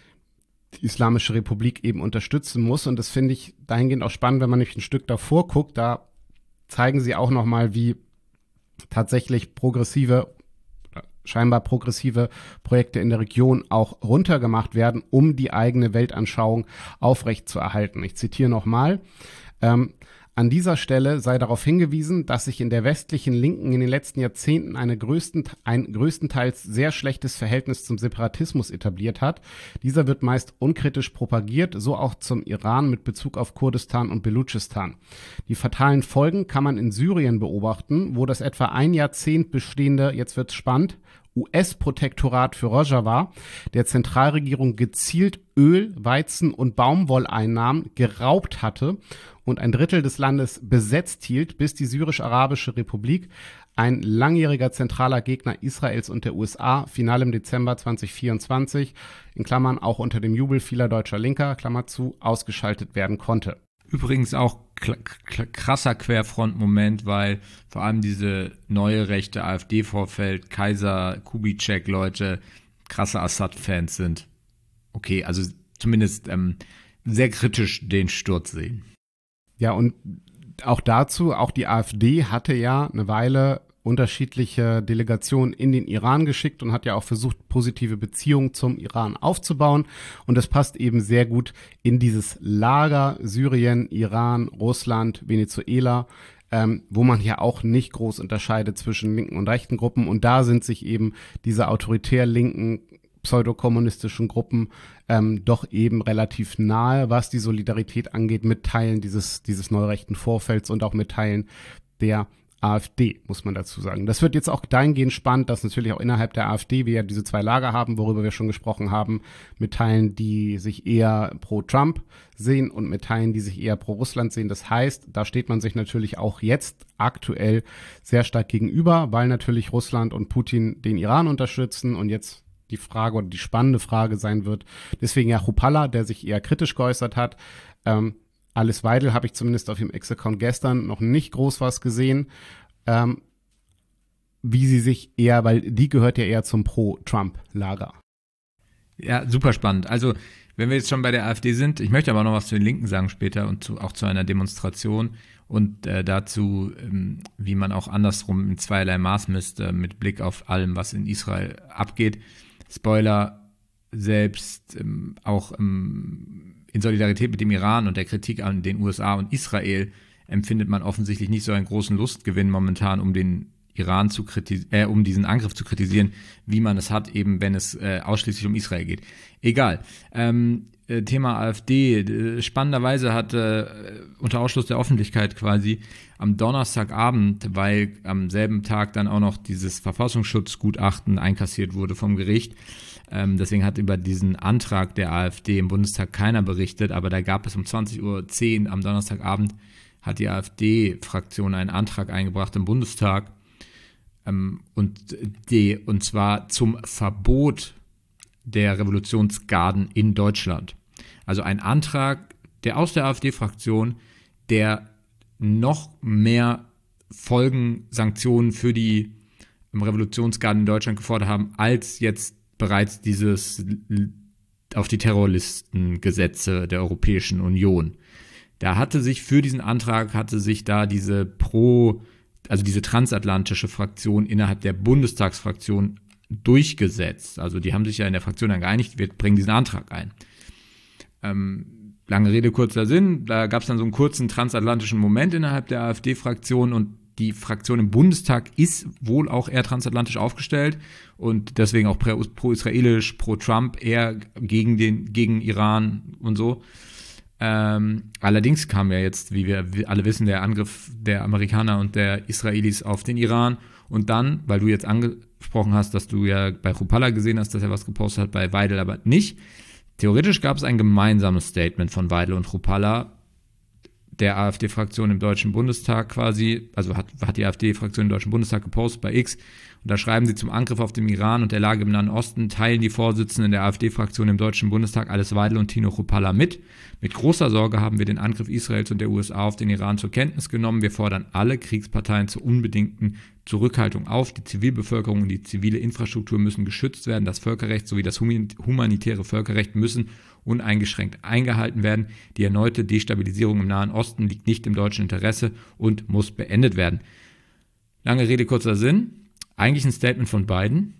die Islamische Republik eben unterstützen muss. Und das finde ich dahingehend auch spannend, wenn man nämlich ein Stück davor guckt. Da zeigen sie auch nochmal, wie tatsächlich progressive, scheinbar progressive Projekte in der Region auch runtergemacht werden, um die eigene Weltanschauung aufrechtzuerhalten. Ich zitiere nochmal. Ähm, An dieser Stelle sei darauf hingewiesen, dass sich in der westlichen Linken in den letzten Jahrzehnten eine größten, ein größtenteils sehr schlechtes Verhältnis zum Separatismus etabliert hat. Dieser wird meist unkritisch propagiert, so auch zum Iran mit Bezug auf Kurdistan und Belutschistan. Die fatalen Folgen kann man in Syrien beobachten, wo das etwa ein Jahrzehnt bestehende, jetzt wird's spannend, U S-Protektorat für Rojava der Zentralregierung gezielt Öl-, Weizen- und Baumwolleinnahmen geraubt hatte und ein Drittel des Landes besetzt hielt, bis die Syrisch-Arabische Republik, ein langjähriger zentraler Gegner Israels und der U S A, final im Dezember zwanzig vierundzwanzig, in Klammern auch unter dem Jubel vieler deutscher Linker, Klammer zu, ausgeschaltet werden konnte. Übrigens auch krasser Querfrontmoment, weil vor allem diese neue rechte AfD-Vorfeld, Kaiser, Kubitschek-Leute, krasse Assad-Fans sind. Okay, also zumindest ähm, sehr kritisch den Sturz sehen. Ja, und auch dazu, auch die AfD hatte ja eine Weile unterschiedliche Delegationen in den Iran geschickt und hat ja auch versucht, positive Beziehungen zum Iran aufzubauen. Und das passt eben sehr gut in dieses Lager Syrien, Iran, Russland, Venezuela, ähm, wo man ja auch nicht groß unterscheidet zwischen linken und rechten Gruppen. Und da sind sich eben diese autoritär linken pseudokommunistischen Gruppen ähm, doch eben relativ nahe, was die Solidarität angeht, mit Teilen dieses, dieses neurechten Vorfelds und auch mit Teilen der AfD, muss man dazu sagen. Das wird jetzt auch dahingehend spannend, dass natürlich auch innerhalb der AfD wir ja diese zwei Lager haben, worüber wir schon gesprochen haben, mit Teilen, die sich eher pro Trump sehen und mit Teilen, die sich eher pro Russland sehen. Das heißt, da steht man sich natürlich auch jetzt aktuell sehr stark gegenüber, weil natürlich Russland und Putin den Iran unterstützen und jetzt die Frage oder die spannende Frage sein wird. Deswegen ja Chrupalla, der sich eher kritisch geäußert hat. Ähm, Alice Weidel habe ich zumindest auf ihrem Ex-Account gestern noch nicht groß was gesehen. Ähm, wie sie sich eher, weil die gehört ja eher zum Pro-Trump-Lager. Ja, super spannend. Also, wenn wir jetzt schon bei der AfD sind, ich möchte aber noch was zu den Linken sagen später und zu, auch zu einer Demonstration und äh, dazu, ähm, wie man auch andersrum in zweierlei Maß misst, äh, mit Blick auf allem, was in Israel abgeht. Spoiler, selbst ähm, auch ähm, in Solidarität mit dem Iran und der Kritik an den U S A und Israel empfindet man offensichtlich nicht so einen großen Lustgewinn momentan, um den Iran zu kritisieren, äh, um diesen Angriff zu kritisieren, wie man es hat, eben wenn es äh, ausschließlich um Israel geht. Egal. Ähm, äh, Thema AfD. Äh, spannenderweise hat äh, unter Ausschluss der Öffentlichkeit quasi am Donnerstagabend, weil am selben Tag dann auch noch dieses Verfassungsschutzgutachten einkassiert wurde vom Gericht. Ähm, deswegen hat über diesen Antrag der AfD im Bundestag keiner berichtet, aber da gab es um zwanzig Uhr zehn am Donnerstagabend hat die AfD-Fraktion einen Antrag eingebracht im Bundestag, ähm, und, die, und zwar zum Verbot der Revolutionsgarden in Deutschland. Also ein Antrag, der aus der AfD-Fraktion, der noch mehr Folgen, Sanktionen für die Revolutionsgarden in Deutschland gefordert haben, als jetzt bereits dieses auf die Terrorlistengesetze der Europäischen Union. Da hatte sich für diesen Antrag, hatte sich da diese pro, also diese transatlantische Fraktion innerhalb der Bundestagsfraktion durchgesetzt. Also die haben sich ja in der Fraktion dann geeinigt, wir bringen diesen Antrag ein. Ähm, lange Rede, kurzer Sinn, da gab es dann so einen kurzen transatlantischen Moment innerhalb der AfD-Fraktion und die Fraktion im Bundestag ist wohl auch eher transatlantisch aufgestellt und deswegen auch pro-israelisch, pro-Trump, eher gegen den, gegen Iran und so. Ähm, allerdings kam ja jetzt, wie wir alle wissen, der Angriff der Amerikaner und der Israelis auf den Iran. Und dann, weil du jetzt angesprochen hast, dass du ja bei Chrupalla gesehen hast, dass er was gepostet hat, bei Weidel aber nicht. Theoretisch gab es ein gemeinsames Statement von Weidel und Chrupalla, der AfD-Fraktion im Deutschen Bundestag quasi, also hat, hat die AfD-Fraktion im Deutschen Bundestag gepostet bei X. Und da schreiben sie: Zum Angriff auf den Iran und der Lage im Nahen Osten teilen die Vorsitzenden der AfD-Fraktion im Deutschen Bundestag Alice Weidel und Tino Chrupalla mit. Mit großer Sorge haben wir den Angriff Israels und der U S A auf den Iran zur Kenntnis genommen. Wir fordern alle Kriegsparteien zur unbedingten Zurückhaltung auf. Die Zivilbevölkerung und die zivile Infrastruktur müssen geschützt werden. Das Völkerrecht sowie das humanitäre Völkerrecht müssen uneingeschränkt eingehalten werden. Die erneute Destabilisierung im Nahen Osten liegt nicht im deutschen Interesse und muss beendet werden. Lange Rede, kurzer Sinn. Eigentlich ein Statement von beiden,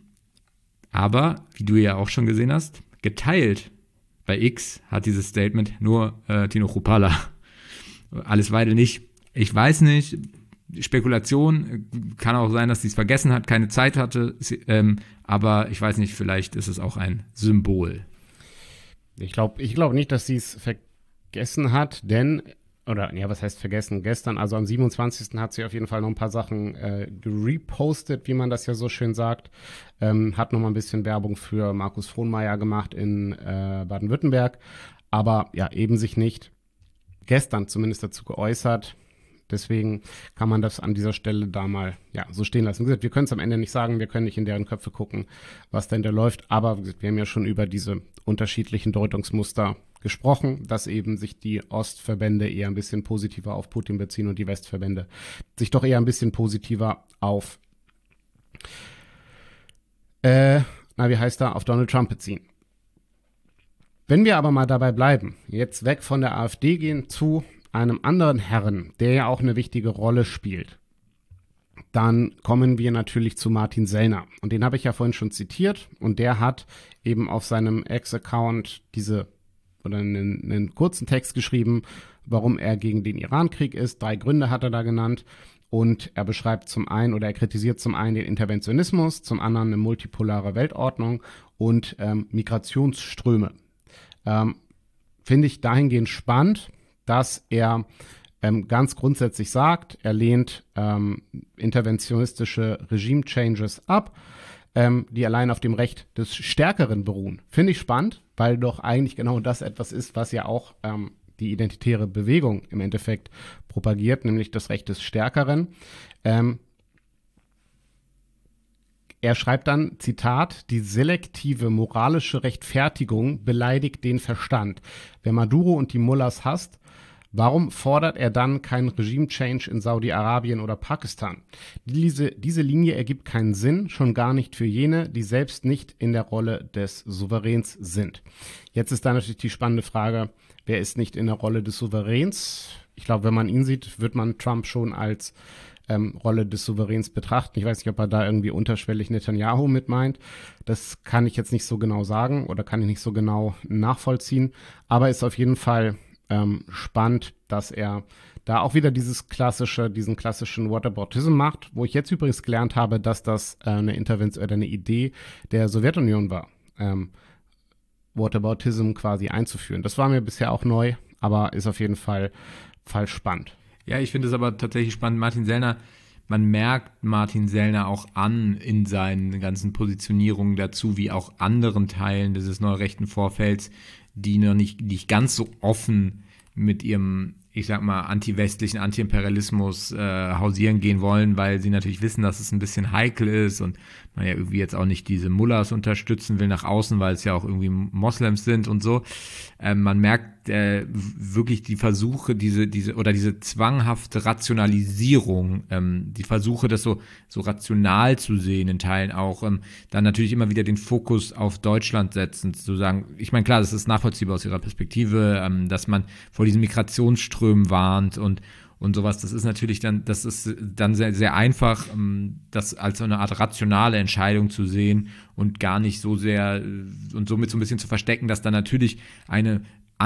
aber, wie du ja auch schon gesehen hast, geteilt bei X hat dieses Statement nur äh, Tino Chrupalla. Alice Weidel nicht. Ich weiß nicht, Spekulation, kann auch sein, dass sie es vergessen hat, keine Zeit hatte, ähm, aber ich weiß nicht, vielleicht ist es auch ein Symbol. Ich glaube ich glaub nicht, dass sie es vergessen hat, denn oder, ja, was heißt vergessen? Gestern, also am siebenundzwanzigsten hat sie auf jeden Fall noch ein paar Sachen äh, gerepostet, wie man das ja so schön sagt. Ähm, hat noch mal ein bisschen Werbung für Markus Frohnmayer gemacht in äh, Baden-Württemberg. Aber ja, eben sich nicht gestern zumindest dazu geäußert. Deswegen kann man das an dieser Stelle da mal ja so stehen lassen. Wie gesagt, wir können es am Ende nicht sagen, wir können nicht in deren Köpfe gucken, was denn da läuft. Aber wie gesagt, wir haben ja schon über diese unterschiedlichen Deutungsmuster gesprochen, dass eben sich die Ostverbände eher ein bisschen positiver auf Putin beziehen und die Westverbände sich doch eher ein bisschen positiver auf, äh, na wie heißt er, auf Donald Trump beziehen. Wenn wir aber mal dabei bleiben, jetzt weg von der AfD gehen zu einem anderen Herren, der ja auch eine wichtige Rolle spielt, dann kommen wir natürlich zu Martin Sellner. Und den habe ich ja vorhin schon zitiert und der hat eben auf seinem Ex-Account diese oder einen, einen kurzen Text geschrieben, warum er gegen den Iran-Krieg ist. Drei Gründe hat er da genannt. Und er beschreibt zum einen oder er kritisiert zum einen den Interventionismus, zum anderen eine multipolare Weltordnung und ähm, Migrationsströme. Ähm, finde ich dahingehend spannend, dass er ähm, ganz grundsätzlich sagt, er lehnt ähm, interventionistische Regime-Changes ab, ähm, die allein auf dem Recht des Stärkeren beruhen. Finde ich spannend, weil doch eigentlich genau das etwas ist, was ja auch ähm, die identitäre Bewegung im Endeffekt propagiert, nämlich das Recht des Stärkeren. Ähm, er schreibt dann, Zitat, die selektive moralische Rechtfertigung beleidigt den Verstand. Wer Maduro und die Mullahs hasst, warum fordert er dann keinen Regime-Change in Saudi-Arabien oder Pakistan? Diese, diese Linie ergibt keinen Sinn, schon gar nicht für jene, die selbst nicht in der Rolle des Souveräns sind. Jetzt ist da natürlich die spannende Frage, wer ist nicht in der Rolle des Souveräns? Ich glaube, wenn man ihn sieht, wird man Trump schon als ähm, Rolle des Souveräns betrachten. Ich weiß nicht, ob er da irgendwie unterschwellig Netanyahu mit meint. Das kann ich jetzt nicht so genau sagen oder kann ich nicht so genau nachvollziehen. Aber ist auf jeden Fall ähm, spannend, dass er da auch wieder dieses klassische, diesen klassischen Whataboutism macht, wo ich jetzt übrigens gelernt habe, dass das äh, eine Intervention oder eine Idee der Sowjetunion war, ähm, Whataboutism quasi einzuführen. Das war mir bisher auch neu, aber ist auf jeden Fall, Fall spannend. Ja, ich finde es aber tatsächlich spannend. Martin Sellner, man merkt Martin Sellner auch an in seinen ganzen Positionierungen dazu, wie auch anderen Teilen dieses neurechten Vorfelds, die noch nicht, nicht ganz so offen mit ihrem, ich sag mal, anti-westlichen, anti-Imperialismus äh, hausieren gehen wollen, weil sie natürlich wissen, dass es ein bisschen heikel ist und man ja irgendwie jetzt auch nicht diese Mullahs unterstützen will nach außen, weil es ja auch irgendwie Moslems sind und so. Ähm, man merkt äh, wirklich die Versuche, diese, diese, oder diese zwanghafte Rationalisierung, ähm, die Versuche, das so, so rational zu sehen in Teilen auch, ähm, dann natürlich immer wieder den Fokus auf Deutschland setzen, zu sagen, ich meine, klar, das ist nachvollziehbar aus ihrer Perspektive, ähm, dass man vor diesen Migrationsströmen warnt und und sowas, das ist natürlich dann, das ist dann sehr, sehr einfach, das als so eine Art rationale Entscheidung zu sehen und gar nicht so sehr und somit so ein bisschen zu verstecken, dass da natürlich eine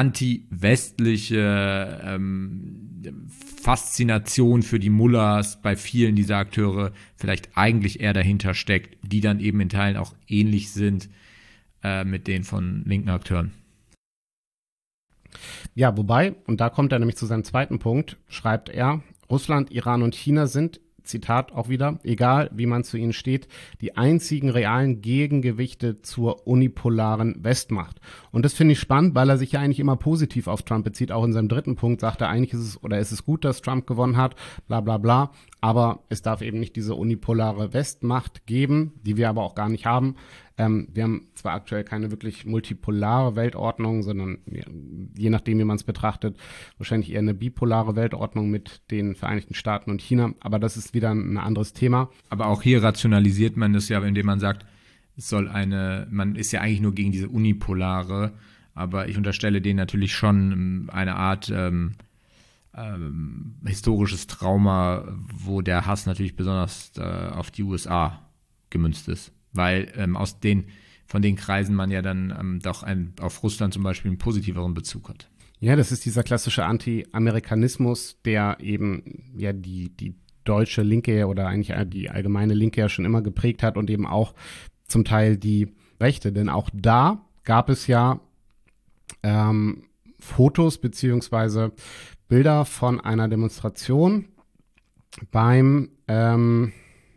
anti-westliche ähm, Faszination für die Mullahs bei vielen dieser Akteure vielleicht eigentlich eher dahinter steckt, die dann eben in Teilen auch ähnlich sind äh, mit denen von linken Akteuren. Ja, wobei, und da kommt er nämlich zu seinem zweiten Punkt, schreibt er, Russland, Iran und China sind, Zitat auch wieder, egal wie man zu ihnen steht, die einzigen realen Gegengewichte zur unipolaren Westmacht. Und das finde ich spannend, weil er sich ja eigentlich immer positiv auf Trump bezieht. Auch in seinem dritten Punkt sagt er, eigentlich ist es, oder ist es gut, dass Trump gewonnen hat, bla bla bla. Aber es darf eben nicht diese unipolare Westmacht geben, die wir aber auch gar nicht haben. Ähm, wir haben zwar aktuell keine wirklich multipolare Weltordnung, sondern je nachdem, wie man es betrachtet, wahrscheinlich eher eine bipolare Weltordnung mit den Vereinigten Staaten und China. Aber das ist wieder ein anderes Thema. Aber auch hier rationalisiert man das ja, indem man sagt, es soll eine, man ist ja eigentlich nur gegen diese unipolare, aber ich unterstelle denen natürlich schon eine Art ähm, ähm, historisches Trauma, wo der Hass natürlich besonders äh, auf die U S A gemünzt ist. Weil ähm, aus den, von den Kreisen man ja dann ähm, doch ein, auf Russland zum Beispiel einen positiveren Bezug hat. Ja, das ist dieser klassische Anti-Amerikanismus, der eben ja die, die deutsche Linke oder eigentlich die allgemeine Linke ja schon immer geprägt hat und eben auch zum Teil die Rechte. Denn auch da gab es ja ähm, Fotos beziehungsweise Bilder von einer Demonstration beim ähm,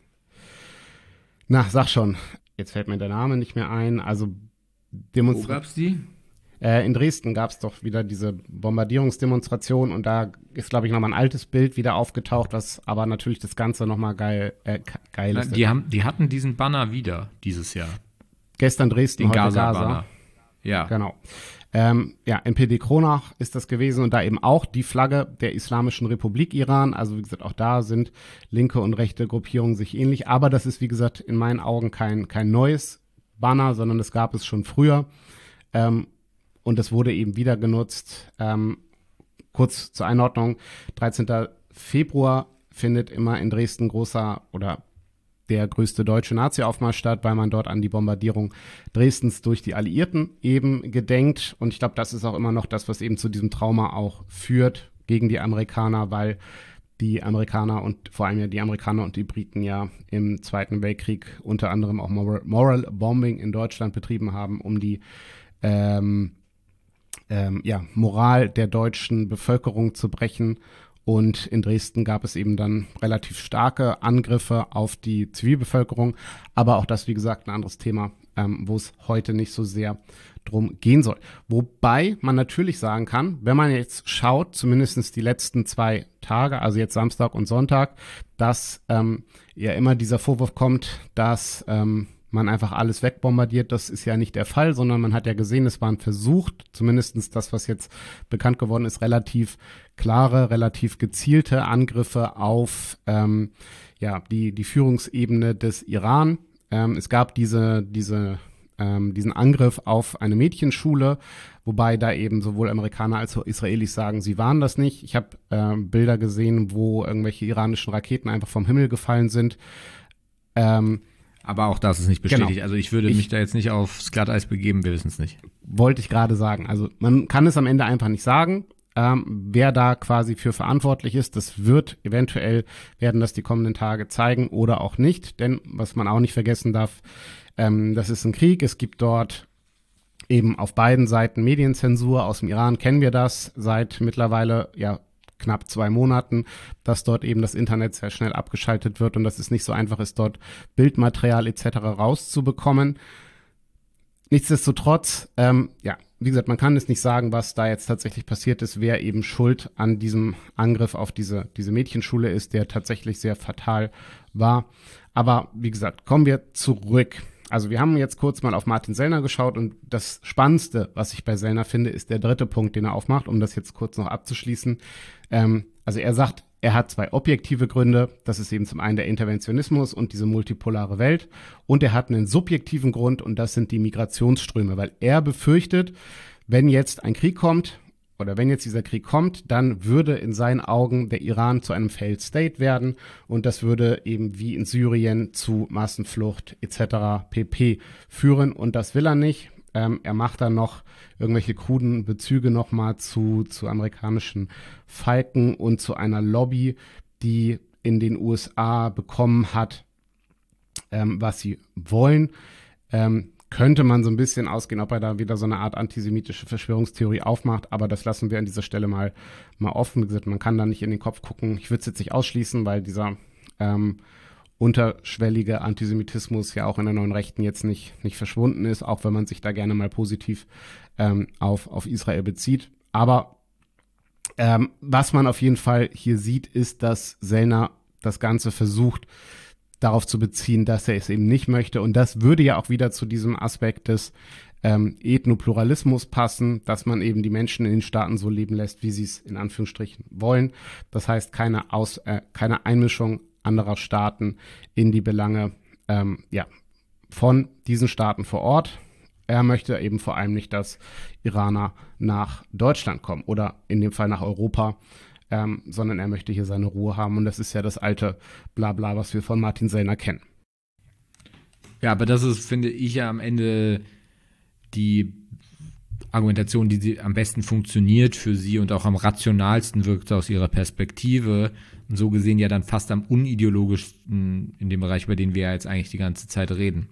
Na, sag schon, jetzt fällt mir der Name nicht mehr ein. Also Demonstration. Wo gab's die? Äh, in Dresden gab es doch wieder diese Bombardierungsdemonstration und da ist, glaube ich, nochmal ein altes Bild wieder aufgetaucht, was aber natürlich das Ganze nochmal geil, äh, geil ist. Die, haben, die hatten diesen Banner wieder dieses Jahr. Gestern Dresden, Den heute Gaza-Banner. Gaza. Ja. Genau. Ähm, ja, M P D Kronach ist das gewesen und da eben auch die Flagge der Islamischen Republik Iran. Also wie gesagt, auch da sind linke und rechte Gruppierungen sich ähnlich. Aber das ist, wie gesagt, in meinen Augen kein, kein neues Banner, sondern das gab es schon früher. Ähm, und das wurde eben wieder genutzt. Ähm, kurz zur Einordnung, dreizehnten Februar findet immer in Dresden großer oder der größte deutsche Nazi-Aufmarsch statt, weil man dort an die Bombardierung Dresdens durch die Alliierten eben gedenkt. Und ich glaube, das ist auch immer noch das, was eben zu diesem Trauma auch führt gegen die Amerikaner, weil die Amerikaner und vor allem ja die Amerikaner und die Briten ja im Zweiten Weltkrieg unter anderem auch Moral, Moral Bombing in Deutschland betrieben haben, um die ähm, ähm, ja, Moral der deutschen Bevölkerung zu brechen. Und in Dresden gab es eben dann relativ starke Angriffe auf die Zivilbevölkerung. Aber auch das, wie gesagt, ein anderes Thema, ähm, wo es heute nicht so sehr drum gehen soll. Wobei man natürlich sagen kann, wenn man jetzt schaut, zumindest die letzten zwei Tage, also jetzt Samstag und Sonntag, dass ähm, ja immer dieser Vorwurf kommt, dass ähm, man einfach alles wegbombardiert. Das ist ja nicht der Fall, sondern man hat ja gesehen, es war ein Versuch, zumindest das, was jetzt bekannt geworden ist, relativ klare, relativ gezielte Angriffe auf ähm, ja, die, die Führungsebene des Iran. Ähm, es gab diese, diese, ähm, diesen Angriff auf eine Mädchenschule, wobei da eben sowohl Amerikaner als auch Israelis sagen, sie waren das nicht. Ich habe äh, Bilder gesehen, wo irgendwelche iranischen Raketen einfach vom Himmel gefallen sind. Ähm, Aber auch das ist nicht bestätigt. Genau. Also ich würde Ich- mich da jetzt nicht aufs Glatteis begeben, wir wissen es nicht. Wollte ich gerade sagen. Also man kann es am Ende einfach nicht sagen, ähm, wer da quasi für verantwortlich ist. Das wird eventuell, werden das die kommenden Tage zeigen oder auch nicht. Denn was man auch nicht vergessen darf, ähm, das ist ein Krieg. Es gibt dort eben auf beiden Seiten Medienzensur. Aus dem Iran kennen wir das seit mittlerweile, ja, knapp zwei Monaten, dass dort eben das Internet sehr schnell abgeschaltet wird und dass es nicht so einfach ist, dort Bildmaterial et cetera rauszubekommen. Nichtsdestotrotz, ähm, ja, wie gesagt, man kann es nicht sagen, was da jetzt tatsächlich passiert ist, wer eben schuld an diesem Angriff auf diese, diese Mädchenschule ist, der tatsächlich sehr fatal war. Aber wie gesagt, kommen wir zurück. Also wir haben jetzt kurz mal auf Martin Sellner geschaut und das Spannendste, was ich bei Sellner finde, ist der dritte Punkt, den er aufmacht, um das jetzt kurz noch abzuschließen. Ähm, also er sagt, er hat zwei objektive Gründe. Das ist eben zum einen der Interventionismus und diese multipolare Welt. Und er hat einen subjektiven Grund und das sind die Migrationsströme, weil er befürchtet, wenn jetzt ein Krieg kommt oder wenn jetzt dieser Krieg kommt, dann würde in seinen Augen der Iran zu einem Failed State werden und das würde eben wie in Syrien zu Massenflucht et cetera pp. Führen und das will er nicht. Ähm, er macht dann noch irgendwelche kruden Bezüge nochmal zu, zu amerikanischen Falken und zu einer Lobby, die in den U S A bekommen hat, ähm, was sie wollen. Ähm, könnte man so ein bisschen ausgehen, ob er da wieder so eine Art antisemitische Verschwörungstheorie aufmacht, aber das lassen wir an dieser Stelle mal, mal offen. Wie gesagt, man kann da nicht in den Kopf gucken. Ich würde es jetzt nicht ausschließen, weil dieser ähm, unterschwellige Antisemitismus ja auch in der neuen Rechten jetzt nicht, nicht verschwunden ist, auch wenn man sich da gerne mal positiv ähm, auf, auf Israel bezieht. Aber ähm, was man auf jeden Fall hier sieht, ist, dass Sellner das Ganze versucht, darauf zu beziehen, dass er es eben nicht möchte. Und das würde ja auch wieder zu diesem Aspekt des ähm, Ethnopluralismus passen, dass man eben die Menschen in den Staaten so leben lässt, wie sie es in Anführungsstrichen wollen. Das heißt, keine, Aus, äh, keine Einmischung anderer Staaten in die Belange ähm, ja, von diesen Staaten vor Ort. Er möchte eben vor allem nicht, dass Iraner nach Deutschland kommen oder in dem Fall nach Europa, ähm, sondern er möchte hier seine Ruhe haben. Und das ist ja das alte Blabla, was wir von Martin Sellner kennen. Ja, aber das ist, finde ich, ja am Ende die Argumentation, die sie am besten funktioniert für sie und auch am rationalsten wirkt aus ihrer Perspektive. Und so gesehen ja dann fast am unideologischsten in dem Bereich, über den wir ja jetzt eigentlich die ganze Zeit reden.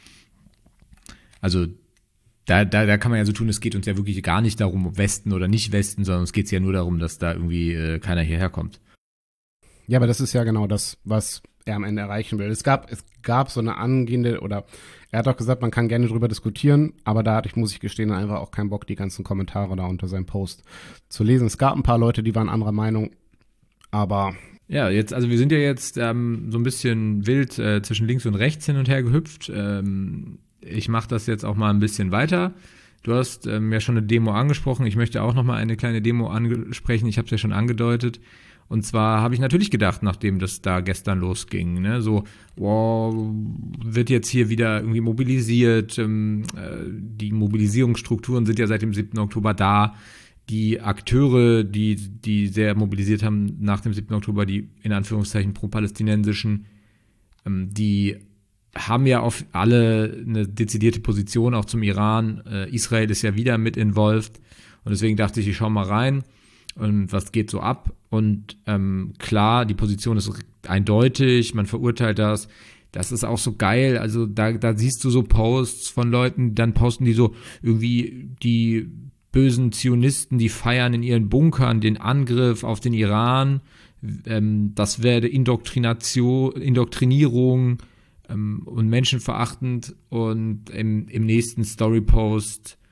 Also da, da, da kann man ja so tun, es geht uns ja wirklich gar nicht darum, ob Westen oder nicht Westen, sondern es geht ja nur darum, dass da irgendwie äh, keiner hierher kommt. Ja, aber das ist ja genau das, was er am Ende erreichen will. Es gab, es gab so eine angehende, oder er hat auch gesagt, man kann gerne drüber diskutieren, aber da hatte ich, muss ich gestehen, einfach auch keinen Bock, die ganzen Kommentare da unter seinem Post zu lesen. Es gab ein paar Leute, die waren anderer Meinung, aber ja, jetzt, also wir sind ja jetzt ähm, so ein bisschen wild äh, zwischen links und rechts hin und her gehüpft. Ähm, ich mache das jetzt auch mal ein bisschen weiter. Du hast ähm, ja schon eine Demo angesprochen. Ich möchte auch noch mal eine kleine Demo ansprechen. Ich habe es ja schon angedeutet. Und zwar habe ich natürlich gedacht, nachdem das da gestern losging, ne, so, wow, wird jetzt hier wieder irgendwie mobilisiert. Ähm, äh, die Mobilisierungsstrukturen sind ja seit dem siebten Oktober da. Die Akteure, die, die sehr mobilisiert haben nach dem siebten Oktober, die in Anführungszeichen pro-palästinensischen, ähm, die haben ja auf alle eine dezidierte Position, auch zum Iran. Äh, Israel ist ja wieder mit involviert. Und deswegen dachte ich, ich schau mal rein und was geht so ab. Und ähm, klar, die Position ist eindeutig, man verurteilt das. Das ist auch so geil. Also da, da siehst du so Posts von Leuten, dann posten die so irgendwie die bösen Zionisten, die feiern in ihren Bunkern den Angriff auf den Iran. Ähm, das wäre Indoktrination, Indoktrinierung ähm, und menschenverachtend. Und im, im nächsten Storypost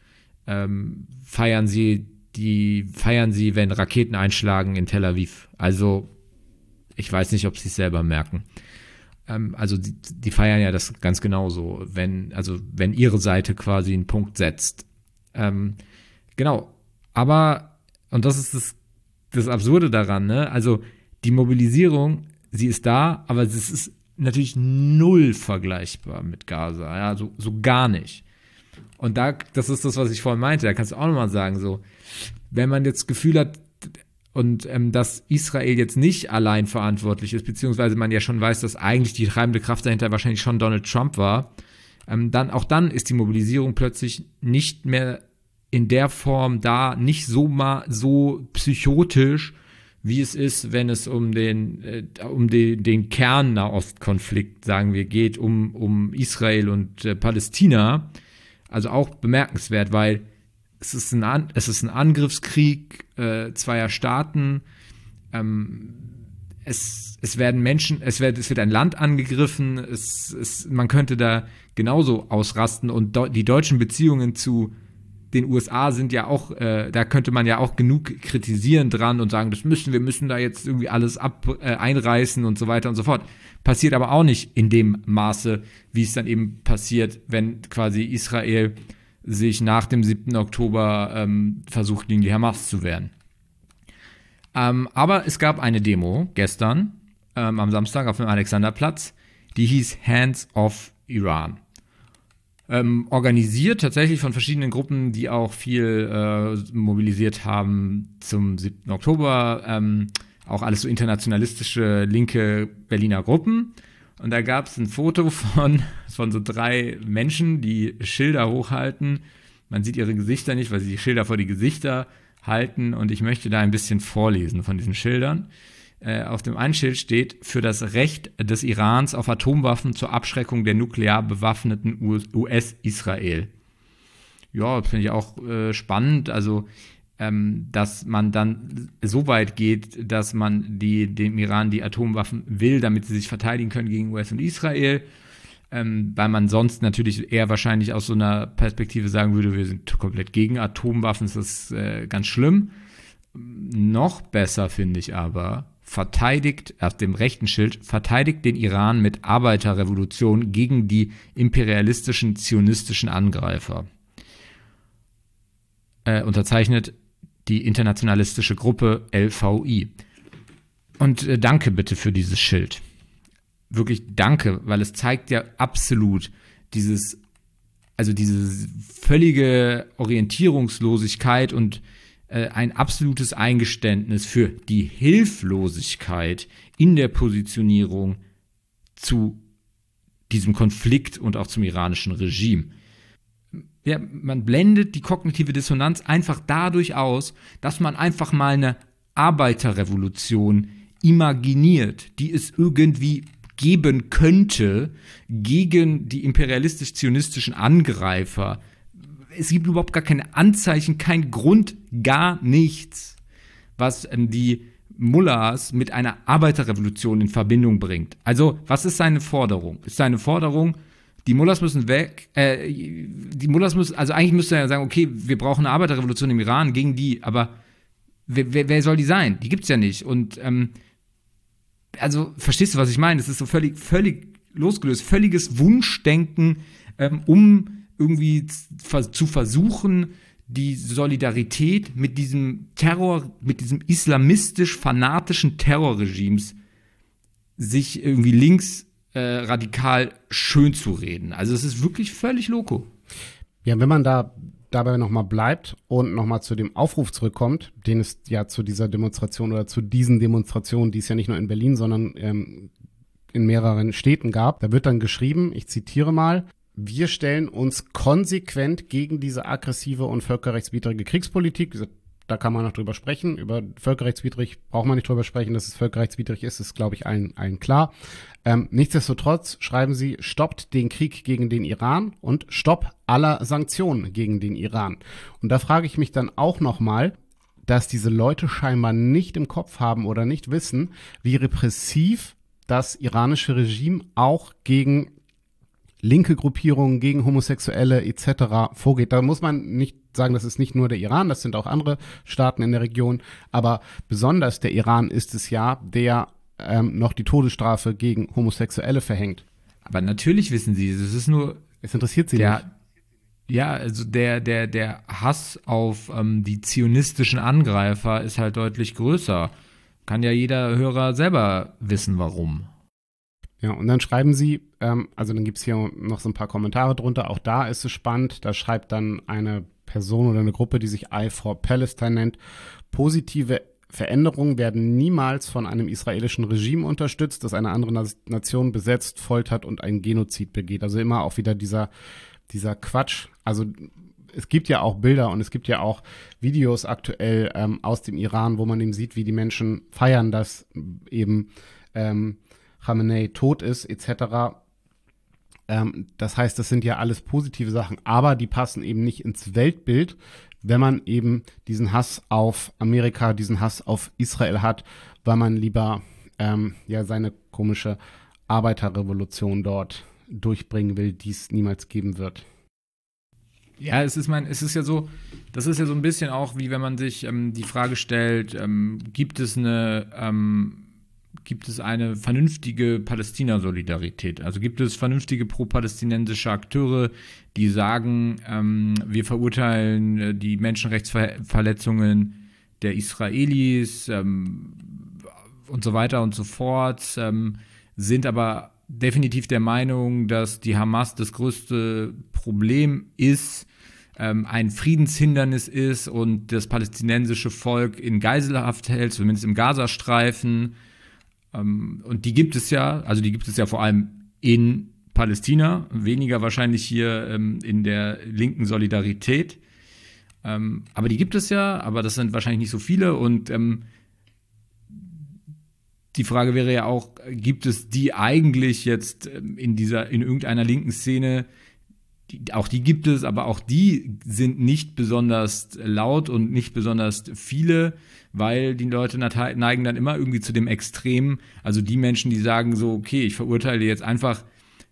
ähm, feiern sie die feiern sie, wenn Raketen einschlagen in Tel Aviv. Also ich weiß nicht, ob sie es selber merken. Ähm, also die, die feiern ja das ganz genauso, wenn also wenn ihre Seite quasi einen Punkt setzt. Ähm, genau. Aber und das ist das, das Absurde daran, ne? Also die Mobilisierung, sie ist da, aber es ist natürlich null vergleichbar mit Gaza, ja, so, so gar nicht. Und da, das ist das, was ich vorhin meinte, da kannst du auch nochmal sagen, so, wenn man jetzt das Gefühl hat, und ähm, dass Israel jetzt nicht allein verantwortlich ist, beziehungsweise man ja schon weiß, dass eigentlich die treibende Kraft dahinter wahrscheinlich schon Donald Trump war, ähm, dann auch dann ist die Mobilisierung plötzlich nicht mehr in der Form da, nicht so mal so psychotisch, wie es ist, wenn es um den, äh, um den, den Kern-Nahostkonflikt, sagen wir, geht, um, um Israel und äh, Palästina. Also auch bemerkenswert, weil es ist ein, An- es ist ein Angriffskrieg äh, zweier Staaten. Ähm, es, es werden Menschen, es wird, es wird ein Land angegriffen. Es, es, man könnte da genauso ausrasten. Und do- die deutschen Beziehungen zu den U S A sind ja auch, äh, da könnte man ja auch genug kritisieren dran und sagen, das müssen wir müssen da jetzt irgendwie alles ab äh, einreißen und so weiter und so fort. Passiert aber auch nicht in dem Maße, wie es dann eben passiert, wenn quasi Israel sich nach dem siebten Oktober ähm, versucht, gegen die Hamas zu wehren. Ähm, aber es gab eine Demo gestern, ähm, am Samstag auf dem Alexanderplatz, die hieß Hands Off Iran. Ähm, organisiert tatsächlich von verschiedenen Gruppen, die auch viel äh, mobilisiert haben zum siebten Oktober, ähm, auch alles so internationalistische linke Berliner Gruppen. Und da gab es ein Foto von, von so drei Menschen, die Schilder hochhalten. Man sieht ihre Gesichter nicht, weil sie die Schilder vor die Gesichter halten. Und ich möchte da ein bisschen vorlesen von diesen Schildern. Äh, auf dem einen Schild steht: für das Recht des Irans auf Atomwaffen zur Abschreckung der nuklear bewaffneten U S-Israel. Ja, finde ich auch äh, spannend. Also, ähm, dass man dann so weit geht, dass man die, dem Iran die Atomwaffen will, damit sie sich verteidigen können gegen U S und Israel. Ähm, weil man sonst natürlich eher wahrscheinlich aus so einer Perspektive sagen würde, wir sind komplett gegen Atomwaffen, das ist äh, ganz schlimm. Noch besser finde ich aber, verteidigt, auf dem rechten Schild, verteidigt den Iran mit Arbeiterrevolution gegen die imperialistischen, zionistischen Angreifer. Äh, unterzeichnet die internationalistische Gruppe L V I. Und äh, danke bitte für dieses Schild. Wirklich danke, weil es zeigt ja absolut dieses, also diese völlige Orientierungslosigkeit und äh, ein absolutes Eingeständnis für die Hilflosigkeit in der Positionierung zu diesem Konflikt und auch zum iranischen Regime. Ja, man blendet die kognitive Dissonanz einfach dadurch aus, dass man einfach mal eine Arbeiterrevolution imaginiert, die es irgendwie geben könnte gegen die imperialistisch-zionistischen Angreifer. Es gibt überhaupt gar keine Anzeichen, kein Grund, gar nichts, was ähm, die Mullahs mit einer Arbeiterrevolution in Verbindung bringt. Also, was ist seine Forderung? Ist seine Forderung, die Mullahs müssen weg, äh, die Mullahs müssen, also eigentlich müsste er ja sagen, okay, wir brauchen eine Arbeiterrevolution im Iran gegen die, aber wer, wer, wer soll die sein? Die gibt's ja nicht. Und, ähm, also, verstehst du, was ich meine? Es ist so völlig, völlig losgelöst, völliges Wunschdenken, ähm, um irgendwie zu versuchen, die Solidarität mit diesem Terror, mit diesem islamistisch-fanatischen Terrorregimes sich irgendwie links äh, radikal schön zu reden. Also es ist wirklich völlig loco. Ja, wenn man da dabei nochmal bleibt und nochmal zu dem Aufruf zurückkommt, den es ja zu dieser Demonstration oder zu diesen Demonstrationen, die es ja nicht nur in Berlin, sondern ähm, in mehreren Städten gab, da wird dann geschrieben, ich zitiere mal: Wir stellen uns konsequent gegen diese aggressive und völkerrechtswidrige Kriegspolitik. Da kann man noch drüber sprechen. Über völkerrechtswidrig braucht man nicht drüber sprechen. Dass es völkerrechtswidrig ist, ist, glaube ich, allen, allen klar. Ähm, nichtsdestotrotz schreiben sie: Stoppt den Krieg gegen den Iran und Stopp aller Sanktionen gegen den Iran. Und da frage ich mich dann auch nochmal, dass diese Leute scheinbar nicht im Kopf haben oder nicht wissen, wie repressiv das iranische Regime auch gegen linke Gruppierungen, gegen Homosexuelle et cetera vorgeht. Da muss man nicht sagen, das ist nicht nur der Iran, das sind auch andere Staaten in der Region, aber besonders der Iran ist es ja, der ähm, noch die Todesstrafe gegen Homosexuelle verhängt. Aber natürlich wissen sie, es ist nur Es interessiert sie der, nicht. ja, also der, der, der Hass auf ähm, die zionistischen Angreifer ist halt deutlich größer. Kann ja jeder Hörer selber wissen, warum. Ja, und dann schreiben sie, ähm, also dann gibt es hier noch so ein paar Kommentare drunter, auch da ist es spannend, da schreibt dann eine Person oder eine Gruppe, die sich I for Palestine nennt, positive Veränderungen werden niemals von einem israelischen Regime unterstützt, das eine andere Na- Nation besetzt, foltert und einen Genozid begeht. Also immer auch wieder dieser, dieser Quatsch. Also es gibt ja auch Bilder und es gibt ja auch Videos aktuell ähm, aus dem Iran, wo man eben sieht, wie die Menschen feiern, dass eben ähm, Khamenei tot ist, et cetera. Ähm, das heißt, das sind ja alles positive Sachen, aber die passen eben nicht ins Weltbild, wenn man eben diesen Hass auf Amerika, diesen Hass auf Israel hat, weil man lieber ähm, ja seine komische Arbeiterrevolution dort durchbringen will, die es niemals geben wird. Ja, es ist mein, es ist ja so, das ist ja so ein bisschen auch, wie wenn man sich ähm, die Frage stellt, ähm, gibt es eine, ähm, gibt es eine vernünftige Palästina-Solidarität? Also gibt es vernünftige pro-palästinensische Akteure, die sagen, ähm, wir verurteilen äh, die Menschenrechtsverletzungen der Israelis ähm, und so weiter und so fort, ähm, sind aber definitiv der Meinung, dass die Hamas das größte Problem ist, ähm, ein Friedenshindernis ist und das palästinensische Volk in Geiselhaft hält, zumindest im Gazastreifen. Ähm, und die gibt es ja, also die gibt es ja vor allem in Palästina, weniger wahrscheinlich hier ähm, in der linken Solidarität. Ähm, aber die gibt es ja, aber das sind wahrscheinlich nicht so viele und ähm, die Frage wäre ja auch, gibt es die eigentlich jetzt in dieser, in irgendeiner linken Szene, die, auch die gibt es, aber auch die sind nicht besonders laut und nicht besonders viele, weil die Leute neigen dann immer irgendwie zu dem Extrem, also die Menschen, die sagen so, okay, ich verurteile jetzt einfach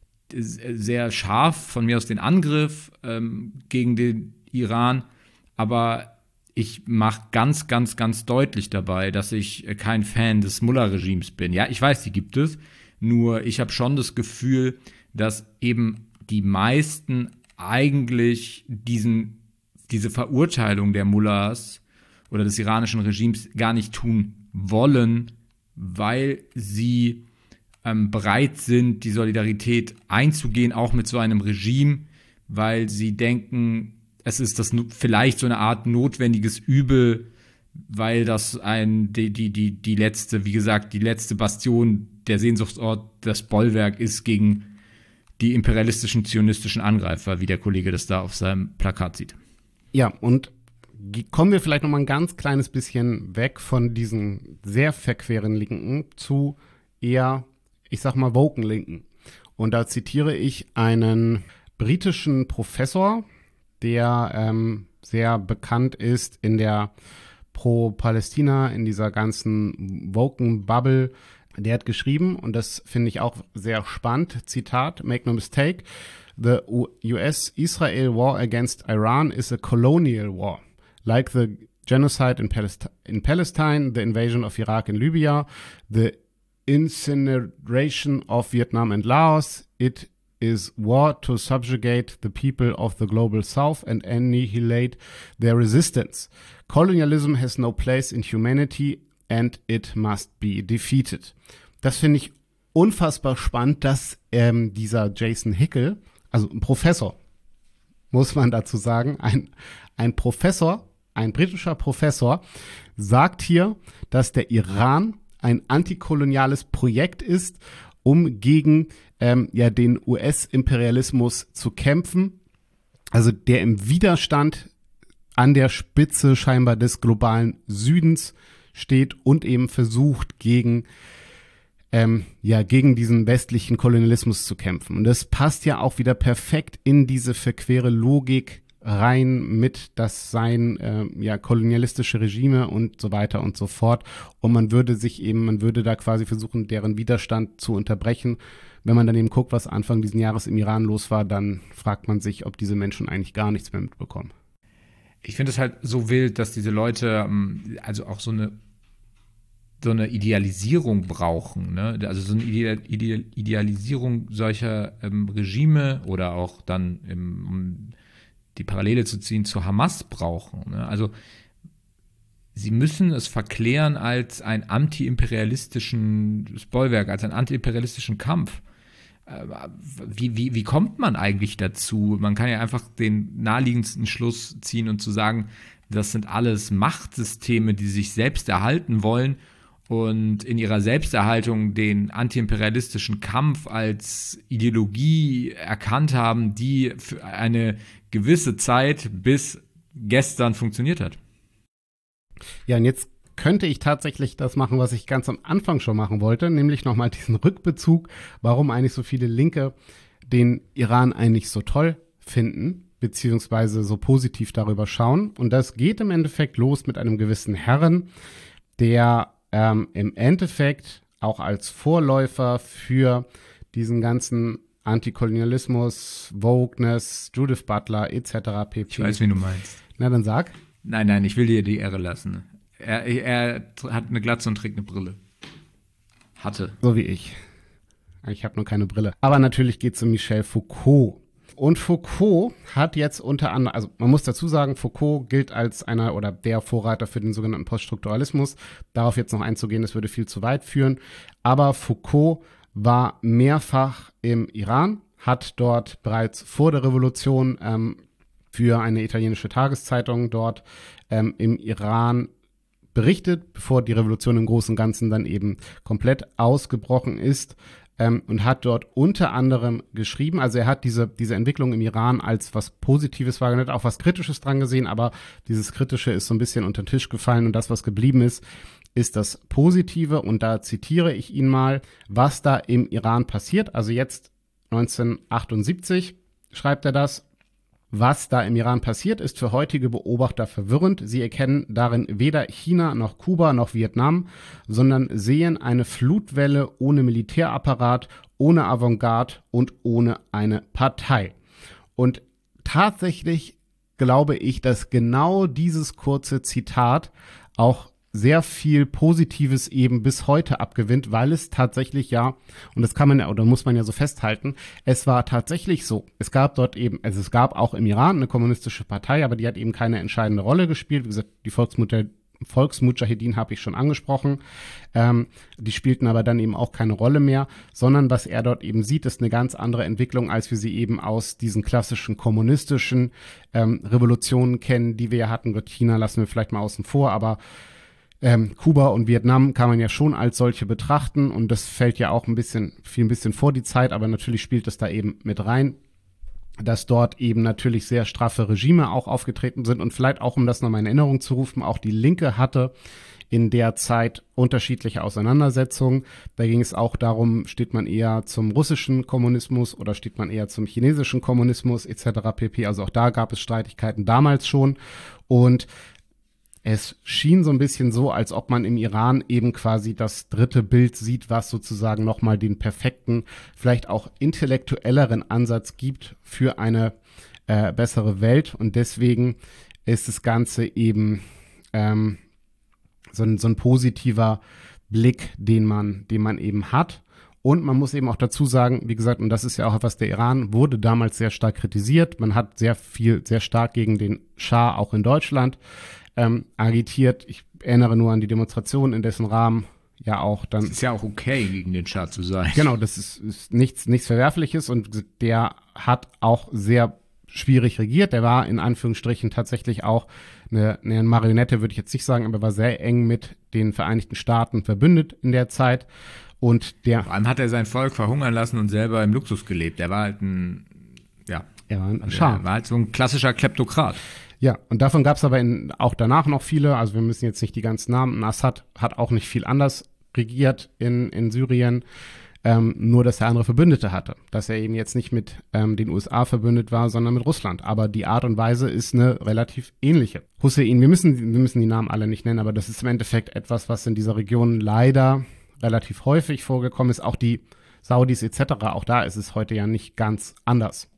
sehr scharf von mir aus den Angriff ähm, gegen den Iran, aber ich mache ganz, ganz, ganz deutlich dabei, dass ich kein Fan des Mullah-Regimes bin. Ja, ich weiß, die gibt es, nur ich habe schon das Gefühl, dass eben die meisten eigentlich diesen, diese Verurteilung der Mullahs oder des iranischen Regimes gar nicht tun wollen, weil sie ähm, bereit sind, die Solidarität einzugehen, auch mit so einem Regime, weil sie denken, es ist das vielleicht so eine Art notwendiges Übel, weil das ein, die, die, die, die letzte, wie gesagt, die letzte Bastion, der Sehnsuchtsort, das Bollwerk ist gegen die imperialistischen, zionistischen Angreifer, wie der Kollege das da auf seinem Plakat sieht. Ja, und kommen wir vielleicht noch mal ein ganz kleines bisschen weg von diesen sehr verqueren Linken zu eher, ich sag mal, woken Linken. Und da zitiere ich einen britischen Professor, der ähm, sehr bekannt ist in der Pro-Palästina, in dieser ganzen Woken-Bubble. Der hat geschrieben, und das finde ich auch sehr spannend, Zitat, make no mistake, the U S-Israel war against Iran is a colonial war, like the genocide in, Palest in Palestine, the invasion of Iraq and Libya, the incineration of Vietnam and Laos, it is war to subjugate the people of the global south and annihilate their resistance. Colonialism has no place in humanity and it must be defeated. Das finde ich unfassbar spannend, dass ähm, dieser Jason Hickel, also ein Professor, muss man dazu sagen, ein, ein Professor, ein britischer Professor, sagt hier, dass der Iran ein antikoloniales Projekt ist, um gegen ähm, ja, den U S-Imperialismus zu kämpfen, also der im Widerstand an der Spitze scheinbar des globalen Südens steht und eben versucht, gegen, ähm, ja, gegen diesen westlichen Kolonialismus zu kämpfen. Und das passt ja auch wieder perfekt in diese verquere Logik rein mit, das seien äh, ja kolonialistische Regime und so weiter und so fort. Und man würde sich eben, man würde da quasi versuchen, deren Widerstand zu unterbrechen. Wenn man dann eben guckt, was Anfang diesen Jahres im Iran los war, dann fragt man sich, ob diese Menschen eigentlich gar nichts mehr mitbekommen. Ich finde es halt so wild, dass diese Leute also auch so eine so eine Idealisierung brauchen, ne? Also so eine Ide Ide Idealisierung solcher ähm, Regime oder auch dann, im, um die Parallele zu ziehen, zu Hamas brauchen, ne? Also sie müssen es verklären als ein anti-imperialistischen Bollwerk, als einen anti-imperialistischen Kampf. Wie, wie, wie kommt man eigentlich dazu? Man kann ja einfach den naheliegendsten Schluss ziehen und zu sagen, das sind alles Machtsysteme, die sich selbst erhalten wollen und in ihrer Selbsterhaltung den antiimperialistischen Kampf als Ideologie erkannt haben, die für eine gewisse Zeit bis gestern funktioniert hat. Ja, und jetzt könnte ich tatsächlich das machen, was ich ganz am Anfang schon machen wollte, nämlich nochmal diesen Rückbezug, warum eigentlich so viele Linke den Iran eigentlich so toll finden, beziehungsweise so positiv darüber schauen. Und das geht im Endeffekt los mit einem gewissen Herren, der ähm, im Endeffekt auch als Vorläufer für diesen ganzen Antikolonialismus, Wokeness, Judith Butler et cetera pp. Ich weiß, wen du meinst. Na, dann sag. Nein, nein, ich will dir die Ehre lassen. Er, er hat eine Glatze und trägt eine Brille. Hatte. So wie ich. Ich habe nur keine Brille. Aber natürlich geht es um Michel Foucault. Und Foucault hat jetzt unter anderem, also man muss dazu sagen, Foucault gilt als einer oder der Vorreiter für den sogenannten Poststrukturalismus. Darauf jetzt noch einzugehen, das würde viel zu weit führen. Aber Foucault war mehrfach im Iran, hat dort bereits vor der Revolution ähm, für eine italienische Tageszeitung dort ähm, im Iran berichtet, bevor die Revolution im Großen und Ganzen dann eben komplett ausgebrochen ist, ähm, und hat dort unter anderem geschrieben, also er hat diese, diese Entwicklung im Iran als was Positives wahrgenommen, auch was Kritisches dran gesehen, aber dieses Kritische ist so ein bisschen unter den Tisch gefallen und das, was geblieben ist, ist das Positive und da zitiere ich ihn mal, was da im Iran passiert, also jetzt neunzehnhundertachtundsiebzig schreibt er das. Was da im Iran passiert, ist für heutige Beobachter verwirrend. Sie erkennen darin weder China noch Kuba noch Vietnam, sondern sehen eine Flutwelle ohne Militärapparat, ohne Avantgarde und ohne eine Partei. Und tatsächlich glaube ich, dass genau dieses kurze Zitat auch sehr viel Positives eben bis heute abgewinnt, weil es tatsächlich ja, und das kann man ja, oder muss man ja so festhalten, es war tatsächlich so, es gab dort eben, also es gab auch im Iran eine kommunistische Partei, aber die hat eben keine entscheidende Rolle gespielt, wie gesagt, die Volksmutter Volksmudschahidin habe ich schon angesprochen, ähm, die spielten aber dann eben auch keine Rolle mehr, sondern was er dort eben sieht, ist eine ganz andere Entwicklung, als wir sie eben aus diesen klassischen kommunistischen ähm, Revolutionen kennen, die wir ja hatten. Gut, China lassen wir vielleicht mal außen vor, aber Ähm, Kuba und Vietnam kann man ja schon als solche betrachten und das fällt ja auch ein bisschen, viel ein bisschen vor die Zeit, aber natürlich spielt es da eben mit rein, dass dort eben natürlich sehr straffe Regime auch aufgetreten sind und vielleicht auch, um das nochmal in Erinnerung zu rufen, auch die Linke hatte in der Zeit unterschiedliche Auseinandersetzungen. Da ging es auch darum, steht man eher zum russischen Kommunismus oder steht man eher zum chinesischen Kommunismus et cetera pp. Also auch da gab es Streitigkeiten damals schon und es schien so ein bisschen so, als ob man im Iran eben quasi das dritte Bild sieht, was sozusagen nochmal den perfekten, vielleicht auch intellektuelleren Ansatz gibt für eine äh, bessere Welt. Und deswegen ist das Ganze eben ähm, so ein, so ein positiver Blick, den man, den man eben hat. Und man muss eben auch dazu sagen, wie gesagt, und das ist ja auch etwas, der Iran wurde damals sehr stark kritisiert. Man hat sehr viel, sehr stark gegen den Schah auch in Deutschland Ähm, agitiert. Ich erinnere nur an die Demonstration, in dessen Rahmen ja auch dann. Es ist ja auch okay, gegen den Schah zu sein. Genau, das ist, ist nichts, nichts Verwerfliches und der hat auch sehr schwierig regiert. Der war in Anführungsstrichen tatsächlich auch eine, eine Marionette, würde ich jetzt nicht sagen, aber war sehr eng mit den Vereinigten Staaten verbündet in der Zeit. Und der. Vor allem hat er sein Volk verhungern lassen und selber im Luxus gelebt. Er war halt ein, ja. Er war ein Schah. Er war halt so ein klassischer Kleptokrat. Ja, und davon gab es aber in, auch danach noch viele, also wir müssen jetzt nicht die ganzen Namen, Assad hat auch nicht viel anders regiert in, in Syrien, ähm, nur dass er andere Verbündete hatte, dass er eben jetzt nicht mit ähm, den U S A verbündet war, sondern mit Russland, aber die Art und Weise ist eine relativ ähnliche. Hussein, wir müssen, wir müssen die Namen alle nicht nennen, aber das ist im Endeffekt etwas, was in dieser Region leider relativ häufig vorgekommen ist, auch die Saudis et cetera, auch da ist es heute ja nicht ganz anders.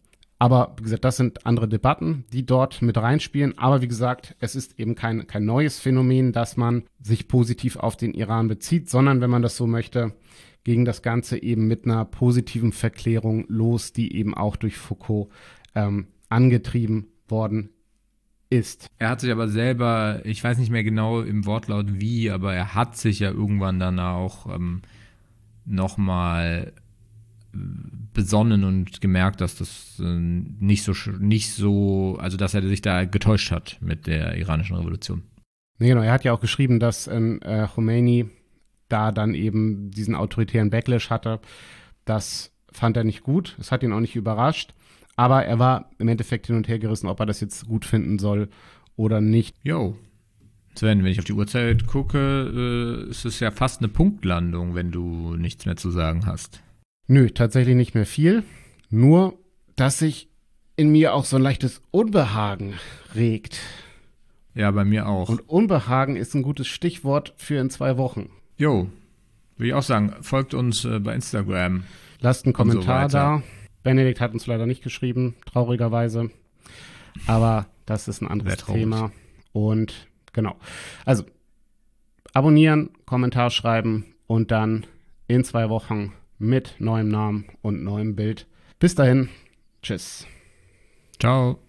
Aber wie gesagt, das sind andere Debatten, die dort mit reinspielen. Aber wie gesagt, es ist eben kein, kein neues Phänomen, dass man sich positiv auf den Iran bezieht, sondern wenn man das so möchte, ging das Ganze eben mit einer positiven Verklärung los, die eben auch durch Foucault ähm, angetrieben worden ist. Er hat sich aber selber, ich weiß nicht mehr genau im Wortlaut wie, aber er hat sich ja irgendwann dann auch ähm, nochmal besonnen und gemerkt, dass das äh, nicht so, nicht so, also dass er sich da getäuscht hat mit der iranischen Revolution. Nee, genau, er hat ja auch geschrieben, dass äh, Khomeini da dann eben diesen autoritären Backlash hatte. Das fand er nicht gut, es hat ihn auch nicht überrascht, aber er war im Endeffekt hin und her gerissen, ob er das jetzt gut finden soll oder nicht. Jo. Sven, wenn ich auf die Uhrzeit gucke, äh, ist es ja fast eine Punktlandung, wenn du nichts mehr zu sagen hast. Nö, tatsächlich nicht mehr viel. Nur, dass sich in mir auch so ein leichtes Unbehagen regt. Ja, bei mir auch. Und Unbehagen ist ein gutes Stichwort für in zwei Wochen. Jo, würde ich auch sagen. Folgt uns äh, bei Instagram. Lasst einen Kommentar so da. Benedikt hat uns leider nicht geschrieben, traurigerweise. Aber das ist ein anderes Thema. Und genau. Also, abonnieren, Kommentar schreiben und dann in zwei Wochen mit neuem Namen und neuem Bild. Bis dahin, tschüss. Ciao.